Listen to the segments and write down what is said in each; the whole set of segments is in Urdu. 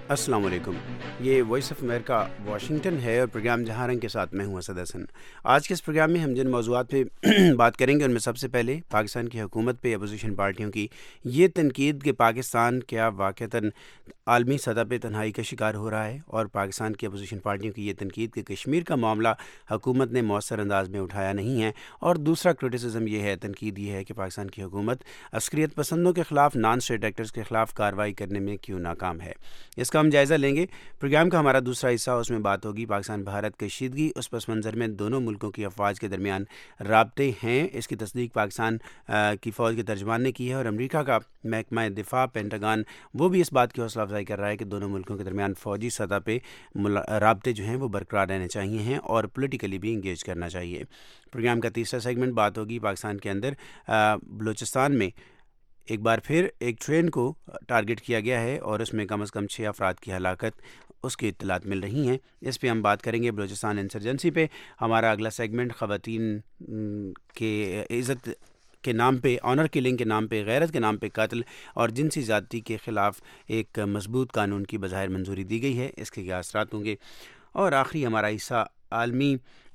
السلام علیکم. یہ وائس آف امریکہ واشنگٹن ہے اور پروگرام جہاں رنگ کے ساتھ میں ہوں اسد حسن. آج کے اس پروگرام میں ہم جن موضوعات پہ بات کریں گے ان میں سب سے پہلے پاکستان کی حکومت پہ اپوزیشن پارٹیوں کی یہ تنقید کہ پاکستان کیا واقعتاً عالمی سطح پہ تنہائی کا شکار ہو رہا ہے، اور پاکستان کی اپوزیشن پارٹیوں کی یہ تنقید کہ کشمیر کا معاملہ حکومت نے مؤثر انداز میں اٹھایا نہیں ہے. اور دوسرا کرٹیسزم یہ ہے، تنقید یہ ہے کہ پاکستان کی حکومت عسکریت پسندوں کے خلاف، نان اسٹیٹ ایکٹرز کے خلاف کارروائی کرنے میں کیوں ناکام ہے. اس کا ہم جائزہ لیں گے. پروگرام کا ہمارا دوسرا حصہ، اس میں بات ہوگی پاکستان بھارت کشیدگی، اس پس منظر میں دونوں ملکوں کی افواج کے درمیان رابطے ہیں. اس کی تصدیق پاکستان کی فوج کے ترجمان نے کی ہے، اور امریکہ کا محکمہ دفاع پینٹاگان وہ بھی اس بات کی حوصلہ افزائی کر رہا ہے کہ دونوں ملکوں کے درمیان فوجی سطح پہ رابطے جو ہیں وہ برقرار رہنے چاہیے ہیں اور پولیٹیکلی بھی انگیج کرنا چاہیے. پروگرام کا تیسرا سیگمنٹ بات ہوگی پاکستان کے اندر بلوچستان میں ایک بار پھر ایک ٹرین کو ٹارگٹ کیا گیا ہے اور اس میں کم از کم 6 افراد کی ہلاکت اس کی اطلاعات مل رہی ہیں. اس پہ ہم بات کریں گے. بلوچستان انسرجنسی پہ ہمارا اگلا سیگمنٹ خواتین کے عزت کے نام پہ، آنر کلنگ کے نام پہ، غیرت کے نام پہ قتل اور جنسی زیادتی کے خلاف ایک مضبوط قانون کی بظاہر منظوری دی گئی ہے، اس کے کیا اثرات ہوں گے. اور آخری ہمارا حصہ عالمی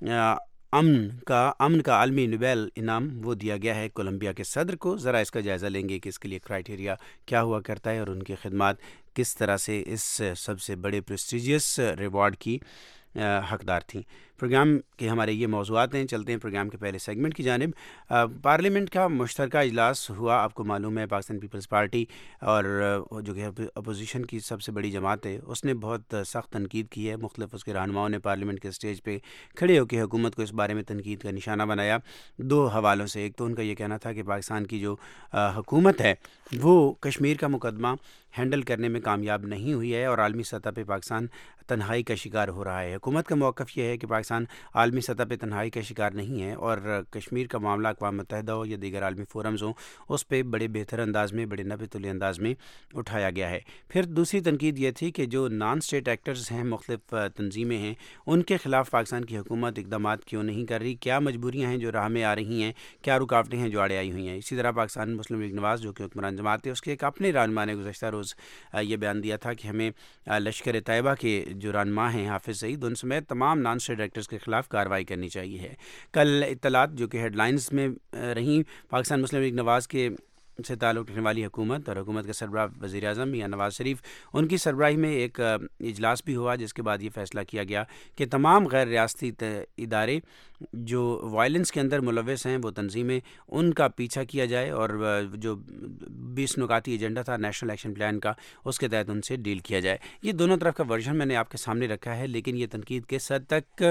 امن کا عالمی نوبیل انعام وہ دیا گیا ہے کولمبیا کے صدر کو. ذرا اس کا جائزہ لیں گے کہ اس کے لیے کرائٹیریا کیا ہوا کرتا ہے اور ان کی خدمات کس طرح سے اس سب سے بڑے پریسٹیجیس ریوارڈ کی حقدار تھیں. پروگرام کے ہمارے یہ موضوعات ہیں. چلتے ہیں پروگرام کے پہلے سیگمنٹ کی جانب. پارلیمنٹ کا مشترکہ اجلاس ہوا. آپ کو معلوم ہے پاکستان پیپلز پارٹی اور جو کہ اپوزیشن کی سب سے بڑی جماعت ہے اس نے بہت سخت تنقید کی ہے. مختلف اس کے رہنماؤں نے پارلیمنٹ کے اسٹیج پہ کھڑے ہو کے حکومت کو اس بارے میں تنقید کا نشانہ بنایا دو حوالوں سے. ایک تو ان کا یہ کہنا تھا کہ پاکستان کی جو حکومت ہے وہ کشمیر کا مقدمہ ہینڈل کرنے میں کامیاب نہیں ہوئی ہے اور عالمی سطح پہ پاکستان تنہائی کا شکار ہو رہا ہے. حکومت کا موقف یہ ہے کہ پاکستان عالمی سطح پہ تنہائی کا شکار نہیں ہے اور کشمیر کا معاملہ اقوام متحدہ ہو یا دیگر عالمی فورمز ہوں اس پہ بڑے بہتر انداز میں، بڑے نبی تلی انداز میں اٹھایا گیا ہے. پھر دوسری تنقید یہ تھی کہ جو نان اسٹیٹ ایکٹرز ہیں، مختلف تنظیمیں ہیں، ان کے خلاف پاکستان کی حکومت اقدامات کیوں نہیں کر رہی، کیا مجبوریاں ہیں جو راہ میں آ رہی ہیں، کیا رکاوٹیں ہیں جو آڑے آئی ہوئی ہیں. اسی طرح پاکستان مسلم لیگ نواز جو کہ حکمران جماعت ہے اس کے ایک اپنے رہنما نے گزشتہ روز یہ بیان دیا تھا کہ ہمیں لشکر طیبہ کے جو رہنما ہیں حافظ سعید ان سمیت تمام نان اسٹیٹ ایکٹرز کے خلاف کارروائی کرنی چاہیے ہے. کل اطلاعات جو کہ ہیڈ لائنز میں رہیں پاکستان مسلم لیگ نواز کے سے تعلق رکھنے والی حکومت اور حکومت کے سربراہ وزیر اعظم یا نواز شریف ان کی سربراہی میں ایک اجلاس بھی ہوا جس کے بعد یہ فیصلہ کیا گیا کہ تمام غیر ریاستی ادارے جو وائلنس کے اندر ملوث ہیں، وہ تنظیمیں، ان کا پیچھا کیا جائے اور جو 20 نکاتی ایجنڈا تھا نیشنل ایکشن پلان کا اس کے تحت ان سے ڈیل کیا جائے. یہ دونوں طرف کا ورژن میں نے آپ کے سامنے رکھا ہے، لیکن یہ تنقید کس حد تک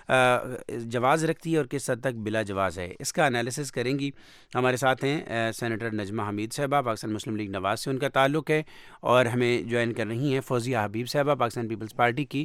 جواز رکھتی ہے اور کس حد تک بلا جواز ہے اس کا انالیسس کریں گی. ہمارے ساتھ ہیں سینیٹر نجمہ حمید صاحبہ، پاکستان مسلم لیگ نواز سے ان کا تعلق ہے، اور ہمیں جوائن کر رہی ہیں فوزیہ حبیب صاحبہ، پاکستان پیپلز پارٹی کی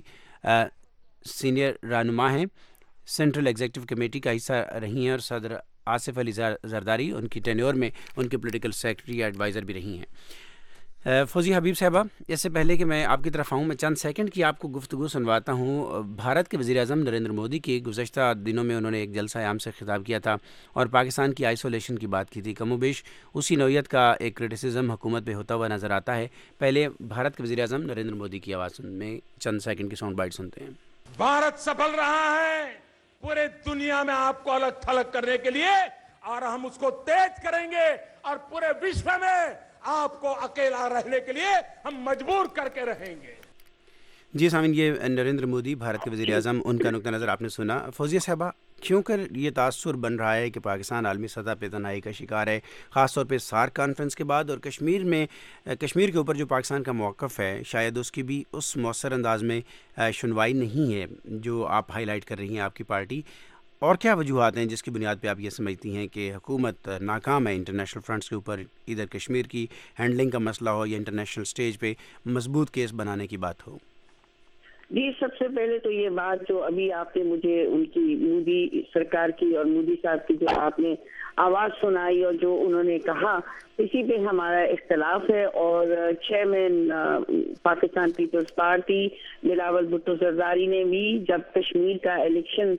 سینئر رہنما ہیں، سینٹرل ایگزیکٹو کمیٹی کا حصہ رہی ہیں، اور صدر آصف علی زرداری ان کی ٹینیور میں ان کے پولیٹیکل سیکرٹری یا ایڈوائزر بھی رہی ہیں. فوزیہ حبیب صاحبہ، اس سے پہلے کہ میں آپ کی طرف آؤں میں چند سیکنڈ کی آپ کو گفتگو سنواتا ہوں. بھارت کے وزیر اعظم نریندر مودی کی گزشتہ دنوں میں انہوں نے ایک جلسہ عام سے خطاب کیا تھا اور پاکستان کی آئسولیشن کی بات کی تھی. کم و بیش اسی نوعیت کا ایک کرٹیسزم حکومت پہ ہوتا ہوا نظر آتا ہے. پہلے بھارت کے وزیر اعظم نریندر مودی کی آواز میں چند سیکنڈ کی ساؤنڈ بائٹ سنتے ہیں. بھارت سفل رہا ہے پورے دنیا میں آپ کو الگ تھلگ کرنے کے لیے، اور ہم اس کو تیز کریں گے اور پورے وشو میں آپ کو اکیلا رہنے کے لیے ہم مجبور کر کے رہیں گے. جی سامعین، یہ نریندر مودی بھارت کے وزیر اعظم ان کا نقطہ نظر آپ نے سنا. فوزیہ صاحبہ، کیوں کر یہ تاثر بن رہا ہے کہ پاکستان عالمی سطح پہ تنہائی کا شکار ہے، خاص طور پہ سارک کانفرنس کے بعد، اور کشمیر کے اوپر جو پاکستان کا موقف ہے شاید اس کی بھی اس مؤثر انداز میں سنوائی نہیں ہے جو آپ ہائی لائٹ کر رہی ہیں آپ کی پارٹی. اور کیا وجوہات ہیں جس کی بنیاد پہ آپ یہ سمجھتی ہیں کہ حکومت ناکام ہے انٹرنیشنل فرنٹس کے اوپر، ادھر کشمیر کی ہینڈلنگ کا مسئلہ ہو یا انٹرنیشنل سٹیج پہ مضبوط کیس بنانے کی بات ہو؟ جی، سب سے پہلے تو یہ بات جو ابھی آپ نے مجھے ان کی مودی سرکار کی اور مودی صاحب کی جو آپ نے آواز سنائی اور جو انہوں نے کہا، اسی پہ ہمارا اختلاف ہے. اور chairman Pakistan Peoples Party Bilawal Bhutto Zardari نے بھی جب کشمیر کا الیکشن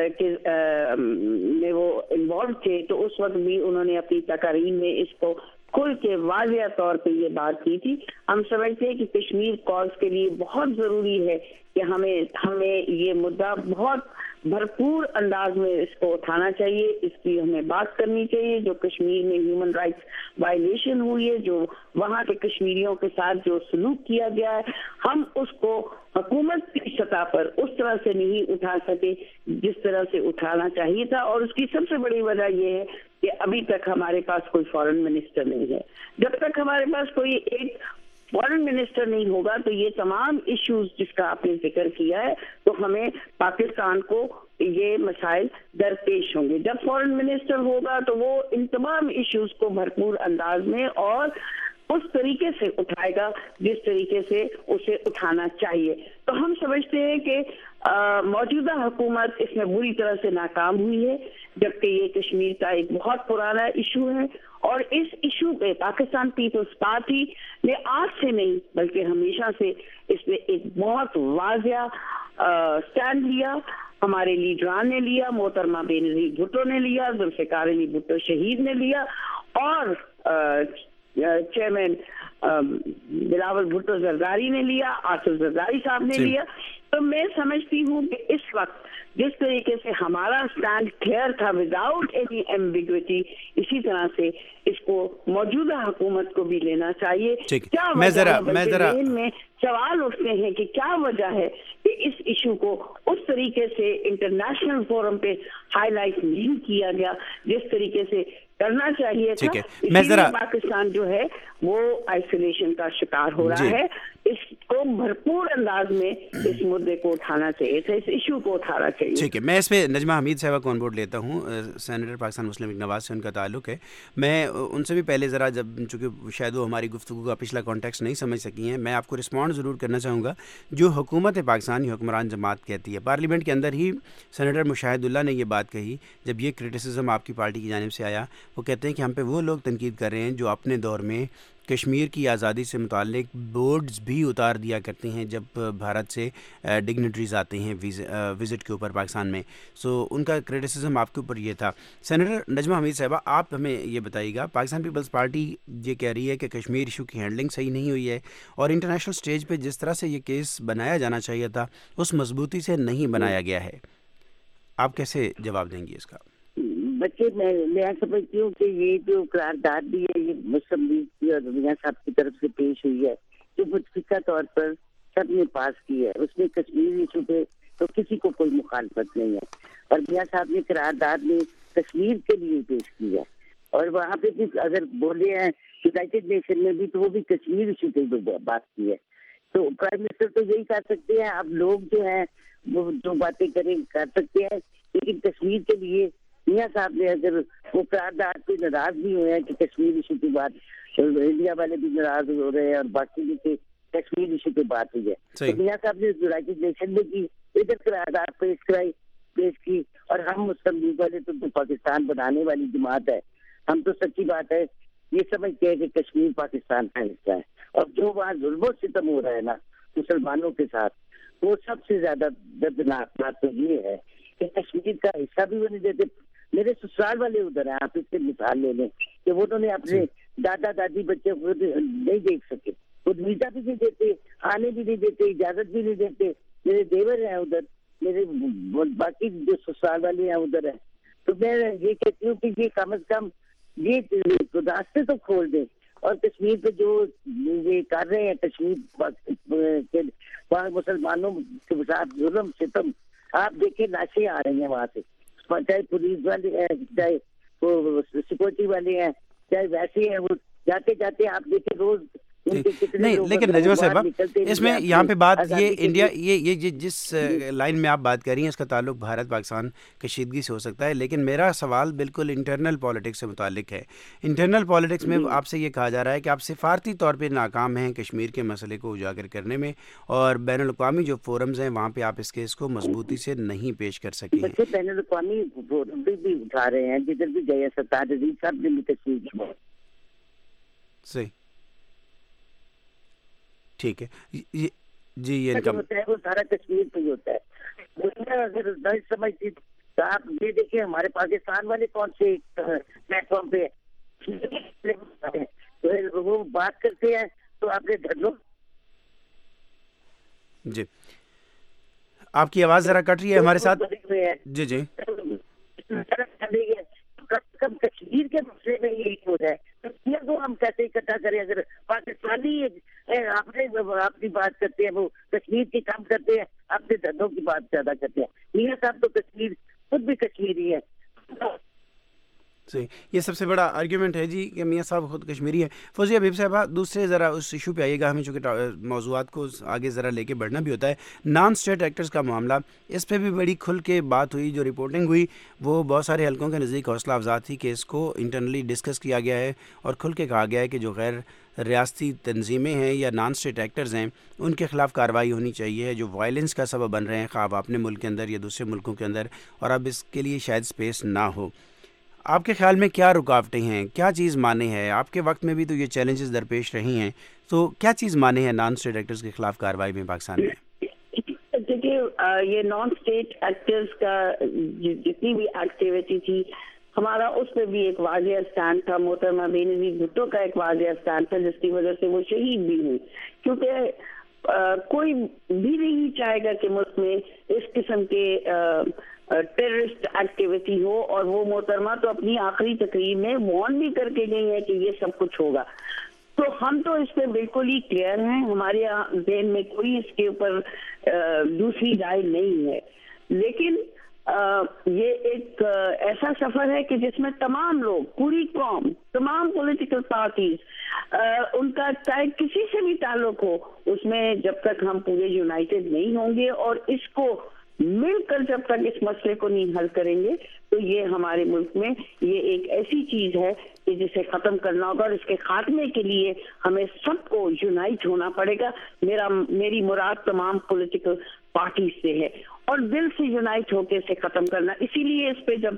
میں وہ انوالو تھے تو اس وقت بھی انہوں نے اپنی تقاریر میں اس کو کھل کے واضح طور پہ یہ بات کی تھی. ہم سمجھتے ہیں کہ کشمیر کاز کے لیے بہت ضروری ہے کہ ہمیں یہ مدعا بہت بھرپور انداز میں اس کو اٹھانا چاہیے, اس کی ہمیں بات کرنی چاہیے. جو کشمیر میں ہیومن رائٹس وائلیشن ہوئی ہے, جو وہاں کے کشمیریوں کے ساتھ جو سلوک کیا گیا ہے, ہم اس کو حکومت کی سطح پر اس طرح سے نہیں اٹھا سکے جس طرح سے اٹھانا چاہیے تھا. اور اس کی سب سے بڑی وجہ یہ ہے کہ ابھی تک ہمارے پاس کوئی فارن منسٹر نہیں ہے. جب تک ہمارے پاس کوئی ایک فارن منسٹر نہیں ہوگا تو یہ تمام ایشوز جس کا آپ نے ذکر کیا ہے تو ہمیں پاکستان کو یہ مسائل درپیش ہوں گے. جب فارن منسٹر ہوگا تو وہ ان تمام ایشوز کو بھرپور انداز میں اور اس طریقے سے اٹھائے گا جس طریقے سے اسے اٹھانا چاہیے. تو ہم سمجھتے ہیں کہ موجودہ حکومت اس میں بری طرح سے ناکام ہوئی ہے, جبکہ یہ کشمیر کا ایک بہت پرانا ایشو ہے. اور اس ایشو پہ پاکستان پیپلز پارٹی نے آج سے نہیں بلکہ ہمیشہ سے اس میں ایک بہت واضح سٹینڈ لیا. ہمارے لیڈران نے لیا, محترمہ بینظیر بھٹو نے لیا, ذوالفقار علی بھٹو شہید نے لیا, اور چیئرمین بلاول بھٹو زرداری نے لیا, آصف زرداری صاحب نے لیا. تو میں سمجھتی ہوں کہ اس وقت جس طریقے سے ہمارا اسٹینڈ کلیئر تھا وداؤٹ اینی ایمبیگوٹی, اسی طرح سے اس کو موجودہ حکومت کو بھی لینا چاہیے. کیا وجہ ہے, ذہن میں سوال اٹھتے ہیں کہ کیا وجہ ہے کہ اس ایشو کو اس طریقے سے انٹرنیشنل فورم پہ ہائی لائٹ نہیں کیا گیا جس طریقے سے کرنا چاہیے تھا. اسی لیے پاکستان جو ہے وہ آئسولیشن کا شکار ہو رہا ہے. اس کو بھرپور انداز میں اس مدعے کو اٹھانا چاہیے تھا, اس ایشو کو اٹھانا چاہیے. ٹھیک ہے, میں اس پہ نجمہ حمید صاحبہ کو آن بورڈ لیتا ہوں. Senator Pakistan Muslim League Nawaz سے ان کا تعلق ہے. میں ان سے بھی پہلے ذرا جب چونکہ شاید وہ ہماری گفتگو کا پچھلا کانٹیکسٹ نہیں سمجھ سکی ہیں, میں آپ کو رسپونڈ ضرور کرنا چاہوں گا. جو حکومت پاکستانی حکمران جماعت کہتی ہے, پارلیمنٹ کے اندر ہی سینیٹر مشاہد اللہ نے یہ بات کہی جب یہ کرٹیسزم آپ کی پارٹی کی جانب سے آیا. وہ کہتے ہیں کہ ہم پہ وہ لوگ تنقید کر رہے ہیں جو اپنے دور میں کشمیر کی آزادی سے متعلق بورڈز بھی اتار دیا کرتے ہیں جب بھارت سے ڈگنیٹریز آتے ہیں وزٹ کے اوپر پاکستان میں. سو ان کا کرٹیسزم آپ کے اوپر یہ تھا. سینیٹر نجمہ حمید صاحبہ, آپ ہمیں یہ بتائیے گا, پاکستان پیپلز پارٹی یہ کہہ رہی ہے کہ کشمیر ایشو کی ہینڈلنگ صحیح نہیں ہوئی ہے اور انٹرنیشنل سٹیج پہ جس طرح سے یہ کیس بنایا جانا چاہیے تھا اس مضبوطی سے نہیں بنایا گیا ہے. آپ کیسے جواب دیں گے اس کا؟ بچے میں سمجھتی ہوں کہ یہ جو قرارداد بھی ہے یہ مسلم لیگ کی اور میاں صاحب کی طرف سے پیش ہوئی ہے جو متفقہ طور پر سب نے پاس کی ہے. اس میں کشمیر ایشو پہ تو کسی کو کوئی مخالفت نہیں ہے, اور میاں صاحب نے قرارداد میں کشمیر کے لیے پیش کی ہے. اور وہاں پہ بھی اگر بولے ہیں یونائٹیڈ نیشن میں بھی تو وہ بھی کشمیر ایشو پہ بات کی ہے. تو پرائم منسٹر تو یہی کر سکتے ہیں, اب لوگ جو ہیں وہ جو باتیں کر سکتے ہیں, لیکن کشمیر کے لیے میاں صاحب نے اگر وہ قرارداد پہ ناراض بھی ہوئے ہیں کہ کشمیر ایشو کی بات, انڈیا والے بھی ناراض ہو رہے ہیں اور باقی بھی کہ کشمیر ایشو پہ بات ہوئی ہے, تو میاں صاحب نے یونائٹیڈ نیشن میں کی, ادھر قرارداد پیش کی. اور ہم مسلم لیگ والے تو پاکستان بنانے والی جماعت ہے, ہم تو سچی بات ہے یہ سمجھتے ہیں کہ کشمیر پاکستان کا حصہ ہے. اور جو وہاں ظلم و ستم ہو رہا ہے نا مسلمانوں کے ساتھ, وہ سب سے زیادہ دردناک بات تو یہ ہے کہ کشمیر کا حصہ بھی وہ نہیں دیتے. میرے سسرال والے ادھر ہیں, آپ اس سے مثال لے لیں کہ وہ انہوں نے اپنے دادا دادی بچے کو نہیں دیکھ سکے, خود ویزا بھی نہیں دیتے, آنے بھی نہیں دیتے, اجازت بھی نہیں دیتے. میرے دیور ہیں ادھر, میرے باقی جو سسرال والے ہیں ادھر ہیں. تو میں یہ کہتی ہوں کہ یہ کم از کم یہ راستے تو کھول دیں, اور کشمیر پہ جو یہ کر رہے ہیں کشمیر کے وہاں مسلمانوں کے ساتھ ظلم ستم, آپ دیکھیں لاشیں آ رہی ہیں وہاں سے, چاہے پولیس والے ہیں, چاہے وہ سیکورٹی والے ہیں, چاہے ویسے ہیں, وہ جاتے جاتے آپ دیکھیں روز نہیں. لیکن نجمہ صاحبہ اس میں یہاں پہ بات یہ انڈیا یہ جس لائن میں آپ بات کر رہی ہیں اس کا تعلق بھارت پاکستان کشیدگی سے ہو سکتا ہے, لیکن میرا سوال بالکل انٹرنل پالیٹکس سے متعلق ہے. انٹرنل پالیٹکس میں آپ سے یہ کہا جا رہا ہے کہ آپ سفارتی طور پہ ناکام ہیں کشمیر کے مسئلے کو اجاگر کرنے میں, اور بین الاقوامی جو فورمز ہیں وہاں پہ آپ اس کیس کو مضبوطی سے نہیں پیش کر سکے ہیں. بین الاقوامی فورم بھی اٹھا رہے ہیں, جدھر بھی گئے سرتاج عزیز صاحب نے بھی کشمیر کی بات. صحیح, ٹھیک ہے جی. یہ انکم ہوتا ہے وہ سارا کشمیر پہ ہی ہوتا ہے. اگر نہیں سمجھتی تو آپ یہ دیکھیں ہمارے پاکستان والے کون سے پلیٹ فارم پہ وہ بات کرتے ہیں تو آپ نے دھنوں. جی آپ کی آواز ذرا کٹ رہی ہے ہمارے ساتھ. جی جی کم کشمیر کے مسئلے میں یہ ہو جائے کشمیر کو ہم کیسے اکٹھا کریں؟ اگر پاکستانی اپنی بات کرتے ہیں وہ کشمیر کی کم کرتے ہیں, اپنے دھندوں کی بات زیادہ کرتے ہیں. میاں صاحب تو کشمیر خود بھی کشمیری ہے. صحیح, یہ سب سے بڑا آرگیومنٹ ہے جی کہ میاں صاحب خود کشمیری ہے. فوزیہ حبیب صاحبہ, دوسرے ذرا اس ایشو پہ آئیے گا, ہمیں چونکہ موضوعات کو آگے ذرا لے کے بڑھنا بھی ہوتا ہے. نان اسٹیٹ ایکٹرز کا معاملہ, اس پہ بھی بڑی کھل کے بات ہوئی. جو رپورٹنگ ہوئی وہ بہت سارے حلقوں کے نزدیک حوصلہ افزا تھی کہ اس کو انٹرنلی ڈسکس کیا گیا ہے اور کھل کے کہا گیا ہے کہ جو غیر ریاستی تنظیمیں ہیں یا نان اسٹیٹ ایکٹرز ہیں ان کے خلاف کارروائی ہونی چاہیے, جو وائلنس کا سبب بن رہے ہیں خواہ اپنے ملک کے اندر یا دوسرے ملکوں کے اندر, اور اب اس کے لیے شاید اسپیس نہ ہو. آپ کے خیال میں کیا رکاوٹیں ہیں, کیا چیز مانے ہے؟ آپ کے وقت میں بھی تو یہ چیلنجز درپیش رہی ہیں, تو کیا چیز مانے ہے نان اسٹیٹ ایکٹرز کے خلاف کارروائی میں پاکستان میں؟ دیکھیے یہ نان اسٹیٹ ایکٹرز کا جتنی بھی ایکٹیویٹی تھی, ہمارا اس پہ بھی ایک واضح اسٹینڈ تھا. محترمہ بے نظیر بھٹو کا ایک واضح اسٹینڈ تھا, جس کی وجہ سے وہ شہید بھی ہوئی. کیونکہ کوئی بھی نہیں چاہے گا کہ ملک میں اس قسم کے ٹیررسٹ ایکٹیویٹی ہو, اور وہ محترمہ تو اپنی آخری تقریر میں وارن بھی کر کے گئی ہے کہ یہ سب کچھ ہوگا. تو ہم تو اس پہ بالکل ہی کلیئر ہیں, ہمارے ذہن میں کوئی اس کے اوپر دوسری رائے نہیں ہے. لیکن یہ ایک ایسا سفر ہے کہ جس میں تمام لوگ, پوری قوم, تمام پولیٹیکل پارٹیز, ان کا چاہے کسی سے بھی تعلق ہو, اس میں جب تک ہم پورے یونائٹڈ نہیں ہوں گے اور اس کو مل کر جب تک اس مسئلے کو نہیں حل کریں گے, تو یہ ہمارے ملک میں یہ ایک ایسی چیز ہے کہ جسے ختم کرنا ہوگا, اور اس کے خاتمے کے لیے ہمیں سب کو یونائٹ ہونا پڑے گا. میری مراد تمام پولیٹیکل پارٹیز سے ہے, اور دل سے یونائٹ ہو کے اسے ختم کرنا. اسی لیے اس پہ جب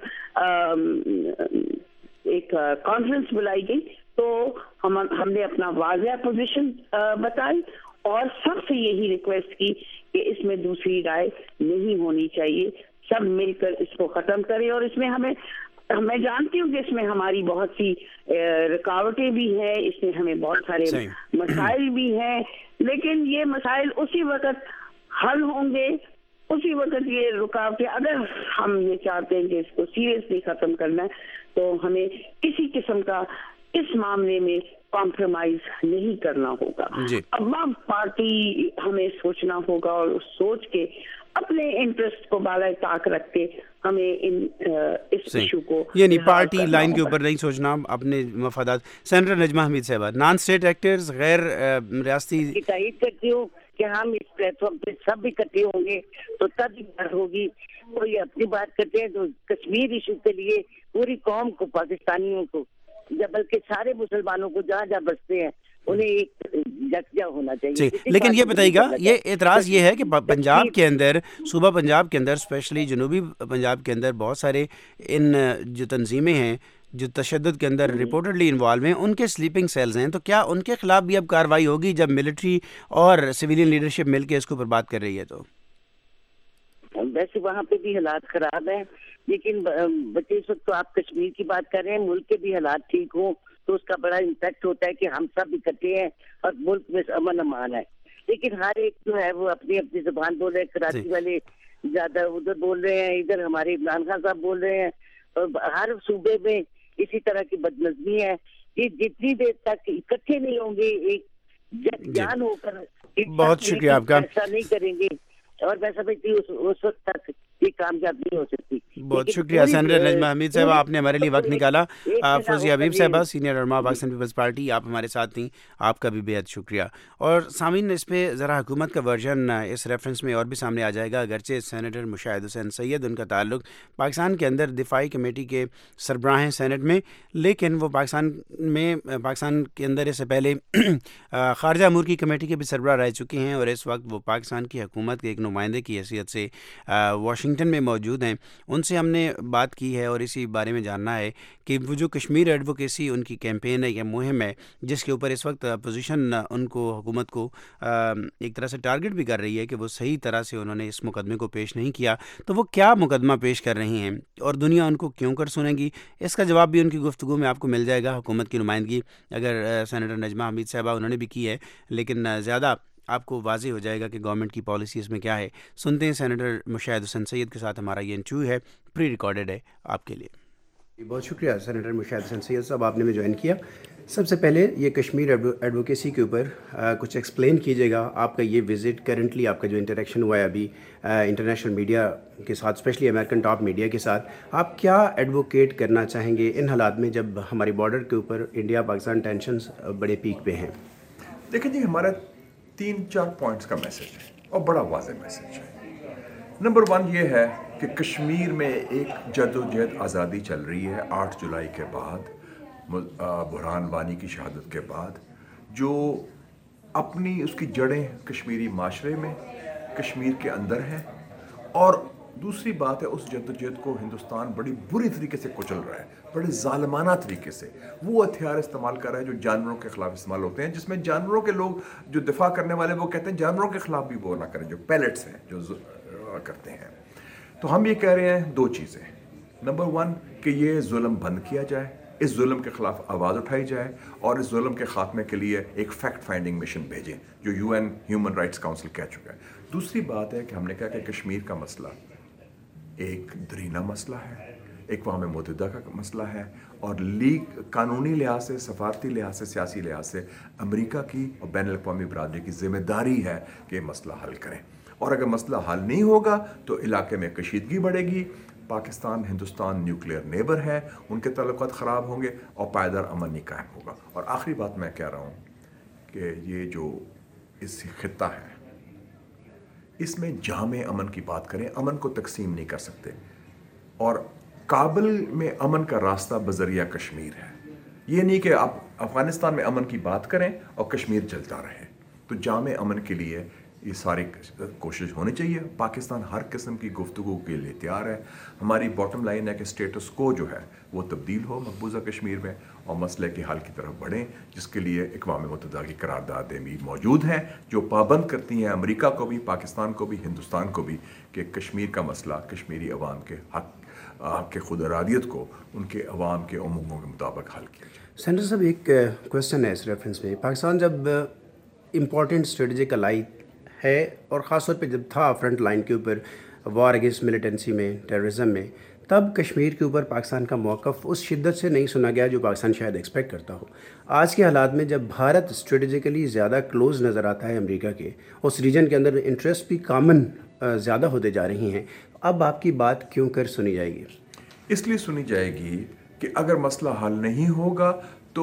ایک کانفرنس بلائی گئی تو ہم نے اپنا واضح پوزیشن بتائی, اور سب سے یہی ریکویسٹ کی کہ اس میں دوسری رائے نہیں ہونی چاہیے, سب مل کر اس کو ختم کریں. اور اس میں میں جانتی ہوں کہ اس میں ہماری بہت سی رکاوٹیں بھی ہیں, اس میں ہمیں بہت سارے مسائل بھی ہیں, لیکن یہ مسائل اسی وقت حل ہوں گے, اسی وقت یہ رکاوٹیں, اگر ہم یہ چاہتے ہیں کہ اس کو سیریسلی ختم کرنا ہے تو ہمیں کسی قسم کا اس معاملے میں کمپرومائز نہیں کرنا ہوگا. عوام پارٹی ہمیں سوچنا ہوگا, اور سوچ کے اپنے انٹرسٹ کو بالائے طاق رکھ کے ہمیں اس ایشو کو, یعنی پارٹی لائن کے اوپر نہیں سوچنا, اپنے مفادات. سینیٹر نجمہ حمید صاحبہ, نان اسٹیٹ ایکٹرز, غیر ریاستی, تائید کرتی ہوں کہ ہم اس پلیٹ فارم پہ سب اکٹھے ہوں گے تو تب بات ہوگی. کوئی اپنی بات کرتے ہیں تو کشمیر ایشو کے لیے پوری قوم کو, پاکستانیوں کو, بلکہ سارے مسلمانوں کو جہاں جہاں بستے ہیں انہیں ایک یکجا ہونا چاہیے. لیکن یہ بتائیے گا, یہ اعتراض یہ ہے کہ پنجاب کے اندر, صوبہ پنجاب کے اندر, اسپیشلی جنوبی پنجاب کے اندر بہت سارے ان جو تنظیمیں ہیں جو تشدد کے اندر رپورٹڈلی انوالو ہیں, ان کے سلیپنگ سیلز ہیں, تو کیا ان کے خلاف بھی اب کارروائی ہوگی جب ملٹری اور سویلین لیڈرشپ مل کے اس کے اوپر بات کر رہی ہے؟ تو ویسے وہاں پہ بھی حالات خراب ہیں, لیکن بچے اس وقت تو آپ کشمیر کی بات کر رہے ہیں, ملک کے بھی حالات ٹھیک ہوں تو اس کا بڑا امپیکٹ ہوتا ہے کہ ہم سب اکٹھے ہیں اور ملک میں امن امان ہے. لیکن ہر ایک جو ہے وہ اپنی اپنی زبان بول رہے ہیں. کراچی والے زیادہ ادھر بول رہے ہیں, ادھر ہمارے عمران خان صاحب بول رہے ہیں, اور ہر صوبے میں اسی طرح کی بدنظمی ہے کہ جتنی دیر تک اکٹھے نہیں ہوں گے, ایک جان ہو کر, بہت شکریہ آپ کا, ایسا نہیں کریں گے, اور میں سمجھتی ہوں اس وقت تک یہ کامیاب نہیں ہو سکتی. بہت شکریہ سینیٹر نجمہ حمید صاحبہ, آپ نے ہمارے لیے وقت نکالا. فوزیہ حبیب صاحبہ, سینئر رہنما پاکستان پیپلز پارٹی, آپ ہمارے ساتھ تھیں, آپ کا بھی بے حد شکریہ. اور سامعین, اس پہ ذرا حکومت کا ورژن اس ریفرنس میں اور بھی سامنے آ جائے گا. اگرچہ سینیٹر مشاہد حسین سید, ان کا تعلق پاکستان کے اندر دفاعی کمیٹی کے سربراہ ہیں سینٹ میں, لیکن وہ پاکستان کے اندر اس سے پہلے خارجہ امور کی کمیٹی کے بھی سربراہ رہ چکے ہیں, اور اس وقت وہ پاکستان کی حکومت کے ایک نمائندے کی حیثیت سے واشنگٹن میں موجود ہیں. ان سے ہم نے بات کی ہے اور اسی بارے میں جاننا ہے کہ وہ جو کشمیر ایڈوکیسی ان کی کیمپین ہے یا مہم ہے جس کے اوپر اس وقت اپوزیشن ان کو حکومت کو ایک طرح سے ٹارگٹ بھی کر رہی ہے کہ وہ صحیح طرح سے انہوں نے اس مقدمے کو پیش نہیں کیا، تو وہ کیا مقدمہ پیش کر رہی ہیں اور دنیا ان کو کیوں کر سنے گی؟ اس کا جواب بھی ان کی گفتگو میں آپ کو مل جائے گا۔ حکومت کی نمائندگی اگر سینیٹر نجمہ حمید صاحبہ انہوں نے بھی کی ہے، لیکن زیادہ آپ کو واضح ہو جائے گا کہ گورنمنٹ کی پالیسی اس میں کیا ہے۔ سنتے ہیں سینیٹر مشاہد حسین سید کے ساتھ ہمارا یہ انٹرویو ہے، پری ریکارڈڈ ہے آپ کے لیے۔ بہت شکریہ سینیٹر مشاہد حسین سید صاحب، آپ نے بھی جوائن کیا۔ سب سے پہلے یہ کشمیر ایڈوکیسی کے اوپر کچھ ایکسپلین کیجیے گا، آپ کا یہ وزٹ کرنٹلی آپ کا جو انٹریکشن ہوا ہے ابھی انٹرنیشنل میڈیا کے ساتھ، اسپیشلی امریکن ٹاپ میڈیا کے ساتھ، آپ کیا ایڈوکیٹ کرنا چاہیں گے ان حالات میں جب ہماری بارڈر کے اوپر انڈیا پاکستان ٹینشنز بڑے پیک پہ ہیں؟ دیکھیں جی، ہمارا 3-4 پوائنٹس کا میسج ہے اور بڑا واضح میسج ہے۔ نمبر 1 یہ ہے کہ کشمیر میں ایک جد و جہد آزادی چل رہی ہے 8 جولائی کے بعد، برہان وانی کی شہادت کے بعد، جو اپنی اس کی جڑیں کشمیری معاشرے میں، کشمیر کے اندر ہیں، اور دوسری بات ہے اس جد و جہد کو ہندوستان بڑی بری طریقے سے کچل رہا ہے، بڑے ظالمانہ طریقے سے۔ وہ ہتھیار استعمال کر رہا ہے جو جانوروں کے خلاف استعمال ہوتے ہیں، جس میں جانوروں کے لوگ جو دفاع کرنے والے وہ کہتے ہیں جانوروں کے خلاف بھی وہ نہ کریں، جو پیلٹس ہیں جو کرتے ہیں۔ تو ہم یہ کہہ رہے ہیں 2 چیزیں۔ نمبر 1 کہ یہ ظلم بند کیا جائے، اس ظلم کے خلاف آواز اٹھائی جائے اور اس ظلم کے خاتمے کے لیے ایک فیکٹ فائنڈنگ مشن بھیجیں جو UN ہیومن رائٹس کاؤنسل کہہ چکا ہے۔ دوسری بات ہے کہ ہم نے کہا کہ کشمیر کا مسئلہ ایک درینہ مسئلہ ہے، ایک اقوام متحدہ کا مسئلہ ہے، اور لیگ قانونی لحاظ سے، سفارتی لحاظ سے، سیاسی لحاظ سے امریکہ کی اور بین الاقوامی برادری کی ذمہ داری ہے کہ یہ مسئلہ حل کریں، اور اگر مسئلہ حل نہیں ہوگا تو علاقے میں کشیدگی بڑھے گی، پاکستان ہندوستان نیوکلیئر نیبر ہے، ان کے تعلقات خراب ہوں گے اور پائیدار امن نہیں قائم ہوگا۔ اور آخری بات میں کہہ رہا ہوں کہ یہ جو اس خطہ ہے اس میں جامع امن کی بات کریں، امن کو تقسیم نہیں کر سکتے، اور کابل میں امن کا راستہ بذریعہ کشمیر ہے۔ یہ نہیں کہ آپ افغانستان میں امن کی بات کریں اور کشمیر جلتا رہے۔ تو جامع امن کے لیے یہ ساری کوشش ہونی چاہیے۔ پاکستان ہر قسم کی گفتگو کے لیے تیار ہے۔ ہماری باٹم لائن ہے کہ اسٹیٹس کو جو ہے وہ تبدیل ہو مقبوضہ کشمیر میں اور مسئلے کے حل کی طرف بڑھیں، جس کے لیے اقوام متحدہ کی قراردادیں بھی موجود ہیں جو پابند کرتی ہیں امریکہ کو بھی، پاکستان کو بھی، ہندوستان کو بھی، کہ کشمیر کا مسئلہ کشمیری عوام کے حق کے خود ارادیت کو ان کے عوام کے امنگوں کے مطابق حل کیا جائے۔ سینٹر صاحب، ایک کویسچن ہے اس ریفرنس میں، پاکستان جب امپورٹنٹ اسٹریٹجیکل الائی ہے اور خاص طور پہ جب تھا فرنٹ لائن کے اوپر وار اگینسٹ ملیٹنسی میں، ٹیررزم میں، تب کشمیر کے اوپر پاکستان کا موقف اس شدت سے نہیں سنا گیا جو پاکستان شاید ایکسپیکٹ کرتا ہو۔ آج کے حالات میں جب بھارت اسٹریٹجیکلی زیادہ کلوز نظر آتا ہے امریکہ کے، اس ریجن کے اندر انٹرسٹ بھی کامن زیادہ ہوتے جا رہی ہیں، اب آپ کی بات کیوں کر سنی جائے گی؟ اس لیے سنی جائے گی کہ اگر مسئلہ حل نہیں ہوگا تو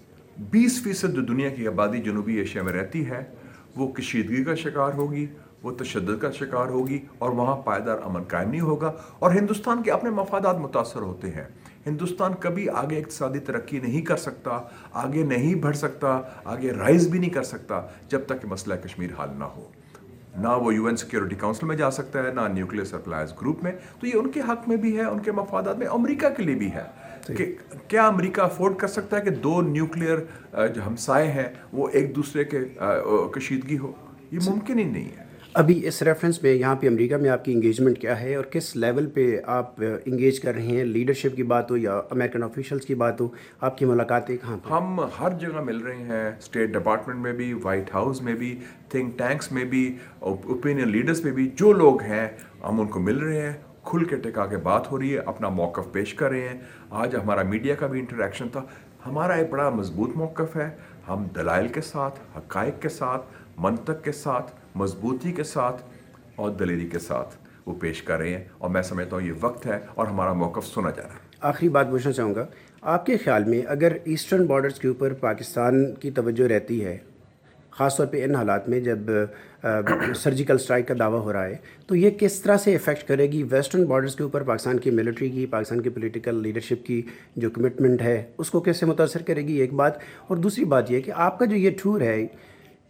20% جو دنیا کی آبادی جنوبی ایشیا میں رہتی ہے وہ کشیدگی کا شکار ہوگی، وہ تشدد کا شکار ہوگی، اور وہاں پائیدار امن قائم نہیں ہوگا، اور ہندوستان کے اپنے مفادات متاثر ہوتے ہیں۔ ہندوستان کبھی آگے اقتصادی ترقی نہیں کر سکتا، آگے نہیں بڑھ سکتا، آگے رائز بھی نہیں کر سکتا جب تک کہ مسئلہ کشمیر حل نہ ہو۔ نہ وہ UN سیکیورٹی کاؤنسل میں جا سکتا ہے، نہ نیوکلیئر سپلائز گروپ میں۔ تو یہ ان کے حق میں بھی ہے، ان کے مفادات میں، امریکہ کے لیے بھی ہے کہ کیا امریکہ افورڈ کر سکتا ہے کہ 2 نیوکلیئر جو ہمسائے ہیں وہ ایک دوسرے کے کشیدگی ہو؟ یہ ممکن ہی نہیں ہے۔ ابھی اس ریفرنس میں یہاں پہ امریکہ میں آپ کی انگیجمنٹ کیا ہے اور کس لیول پہ آپ انگیج کر رہے ہیں؟ لیڈرشپ کی بات ہو یا امریکن آفیشلز کی بات ہو، آپ کی ملاقاتیں کہاں پہ؟ ہم ہر جگہ مل رہے ہیں، اسٹیٹ ڈپارٹمنٹ میں بھی، وائٹ ہاؤس میں بھی، تھنک ٹینکس میں بھی، اوپینین لیڈرز میں بھی، جو لوگ ہیں ہم ان کو مل رہے ہیں، کھل کے ٹکا کے بات ہو رہی ہے، اپنا موقف پیش کر رہے ہیں۔ آج ہمارا میڈیا کا بھی انٹریکشن تھا۔ ہمارا ایک بڑا مضبوط موقف ہے، ہم دلائل کے ساتھ، حقائق کے ساتھ، منطق کے ساتھ، مضبوطی کے ساتھ اور دلیری کے ساتھ وہ پیش کر رہے ہیں، اور میں سمجھتا ہوں یہ وقت ہے اور ہمارا موقف سنا جا رہا ہے۔ آخری بات پوچھنا چاہوں گا، آپ کے خیال میں اگر ایسٹرن بارڈرز کے اوپر پاکستان کی توجہ رہتی ہے، خاص طور پہ ان حالات میں جب سرجیکل اسٹرائک کا دعویٰ ہو رہا ہے، تو یہ کس طرح سے افیکٹ کرے گی ویسٹرن بارڈرز کے اوپر پاکستان کی ملٹری کی، پاکستان کی پولیٹیکل لیڈرشپ کی جو کمٹمنٹ ہے اس کو کیسے متاثر کرے گی؟ ایک بات، اور دوسری بات یہ کہ آپ کا جو یہ ٹور ہے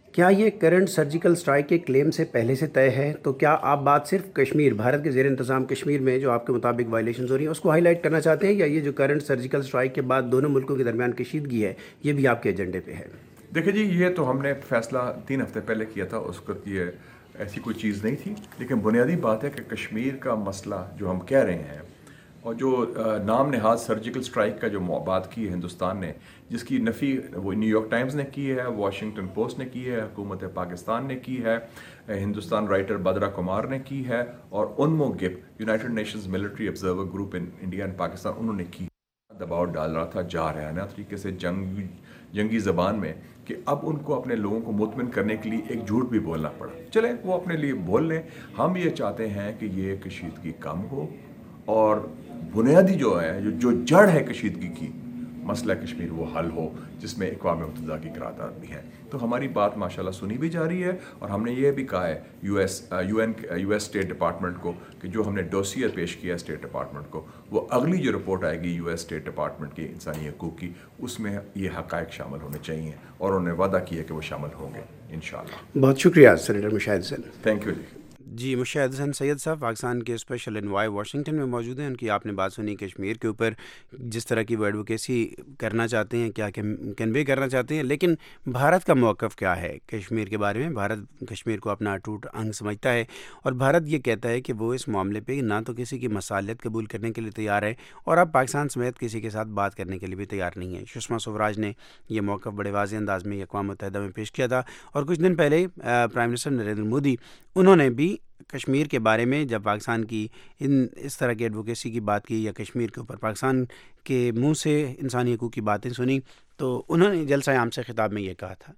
کیا یہ کرنٹ سرجیکل اسٹرائک کے کلیم سے پہلے سے طے ہے؟ تو کیا آپ بات صرف کشمیر، بھارت کے زیر انتظام کشمیر میں جو آپ کے مطابق وائلیشنز ہو رہی ہیں اس کو ہائی لائٹ کرنا چاہتے ہیں، یا یہ جو کرنٹ سرجیکل اسٹرائک کے بعد دونوں ملکوں کے درمیان کشیدگی ہے یہ بھی آپ کے ایجنڈے پہ ہے؟ دیکھیں جی، یہ تو ہم نے فیصلہ 3 ہفتے پہلے کیا تھا، اس کو یہ ایسی کوئی چیز نہیں تھی، لیکن بنیادی بات ہے کہ کشمیر کا مسئلہ جو ہم کہہ رہے ہیں اور جو نام نہاد سرجیکل اسٹرائک کا جو بات کی ہے ہندوستان نے، جس کی نفی وہ نیو یارک ٹائمز نے کی ہے، واشنگٹن پوسٹ نے کی ہے، حکومت پاکستان نے کی ہے، ہندوستان رائٹر بدرا کمار نے کی ہے، اور UNMOGIP United Nations military observer group in India and Pakistan انہوں نے کی، دباؤ ڈال رہا تھا جا رہا ہے نا طریقے سے جنگی زبان میں، کہ اب ان کو اپنے لوگوں کو مطمئن کرنے کے لیے ایک جھوٹ بھی بولنا پڑا۔ چلیں وہ اپنے لیے بول لیں، ہم یہ چاہتے ہیں کہ یہ کشیدگی کم ہو، اور بنیادی جو ہے جو جڑ ہے کشیدگی کی، مسئلہ کشمیر وہ حل ہو، جس میں اقوام متحدہ کی قرارداد بھی ہے۔ تو ہماری بات ماشاءاللہ سنی بھی جا رہی ہے، اور ہم نے یہ بھی کہا ہے یو ایس اسٹیٹ ڈپارٹمنٹ کو کہ جو ہم نے ڈوسیئر پیش کیا ہے اسٹیٹ ڈپارٹمنٹ کو، وہ اگلی جو رپورٹ آئے گی یو ایس اسٹیٹ ڈپارٹمنٹ کی انسانی حقوق کی، اس میں یہ حقائق شامل ہونے چاہیے، اور انہوں نے وعدہ کیا کہ وہ شامل ہوں گے انشاءاللہ۔ بہت شکریہ senator Mushahid Hussain. Thank you ji. جی، مشاہد حسین سید صاحب پاکستان کے اسپیشل انوائے واشنگٹن میں موجود ہیں، ان کی آپ نے بات سنی کشمیر کے اوپر جس طرح کی وہ ایڈوکیسی کرنا چاہتے ہیں، کیا کنوے کرنا چاہتے ہیں، لیکن بھارت کا موقف کیا ہے کشمیر کے بارے میں؟ بھارت کشمیر کو اپنا اٹوٹ انگ سمجھتا ہے، اور بھارت یہ کہتا ہے کہ وہ اس معاملے پہ نہ تو کسی کی مصالحت قبول کرنے کے لیے تیار ہے، اور اب پاکستان سمیت کسی کے ساتھ بات کرنے کے لیے بھی تیار نہیں ہے۔ سشما سوراج نے یہ موقف بڑے واضح انداز میں اقوام متحدہ میں پیش کیا تھا، اور کچھ دن پہلے پرائم منسٹر نریندر مودی انہوں نے بھی کشمیر کے بارے میں جب پاکستان کی اس طرح کی ایڈوکیسی کی بات کی، یا کشمیر کے اوپر پاکستان کے منہ سے انسانی حقوق کی باتیں سنی، تو انہوں نے جلسہ عام سے خطاب میں یہ کہا تھا،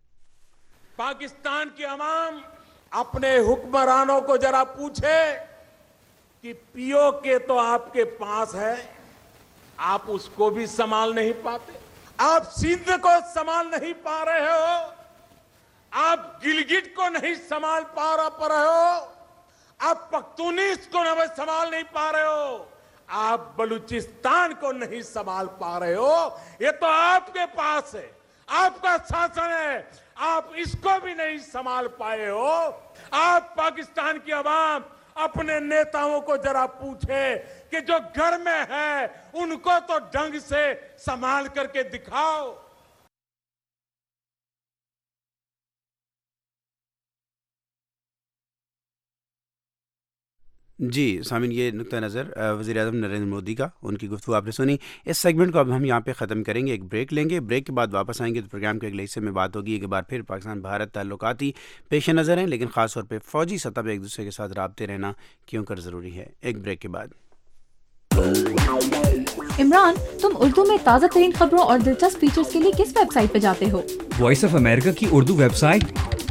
پاکستان کی عوام اپنے حکمرانوں کو ذرا پوچھے کہ پی او کے تو آپ کے پاس ہے، آپ اس کو بھی سنبھال نہیں پاتے، آپ سندھ کو سنبھال نہیں پا رہے ہو، آپ گلگت کو نہیں سنبھال پا رہے ہو، آپ پختونیس کو سنبھال نہیں پا رہے ہو، آپ بلوچستان کو نہیں سنبھال پا رہے ہو، یہ تو آپ کے پاس ہے، آپ کا شاسن ہے، آپ اس کو بھی نہیں سنبھال پائے ہو۔ آپ پاکستان کی عوام اپنے نیتاؤں کو ذرا پوچھے کہ جو گھر میں ہے ان کو تو ڈھنگ سے سنبھال کر کے دکھاؤ۔ جی سامعین، یہ نقطہ نظر وزیر اعظم نریندر مودی کا، ان کی گفتگو آپ نے سنی۔ اس سیگمنٹ کو اب ہم یہاں پہ ختم کریں گے، ایک بریک لیں گے، بریک کے بعد واپس آئیں گے تو پروگرام کے اگلے حصے میں بات ہوگی ایک بار پھر پاکستان بھارت تعلقاتی پیش نظر ہیں، لیکن خاص طور پہ فوجی سطح پہ ایک دوسرے کے ساتھ رابطے رہنا کیوں کر ضروری ہے۔ ایک بریک کے بعد۔ عمران، تم اردو میں تازہ ترین خبروں اور دلچسپ فیچرز کے لیے کس ویب سائٹ پہ جاتے ہو؟ وائس آف امریکہ کی اردو ویب سائٹ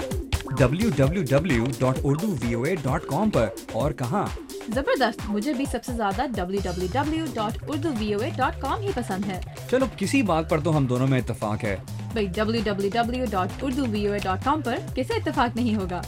www.urduvoa.com پر، اور کہاں؟ زبردست، مجھے بھی سب سے زیادہ www.urduvoa.com ہی پسند ہے۔ چلو کسی بات پر تو ہم دونوں میں اتفاق ہے۔ بھئی www.urduvoa.com پر کسے اتفاق نہیں ہوگا؟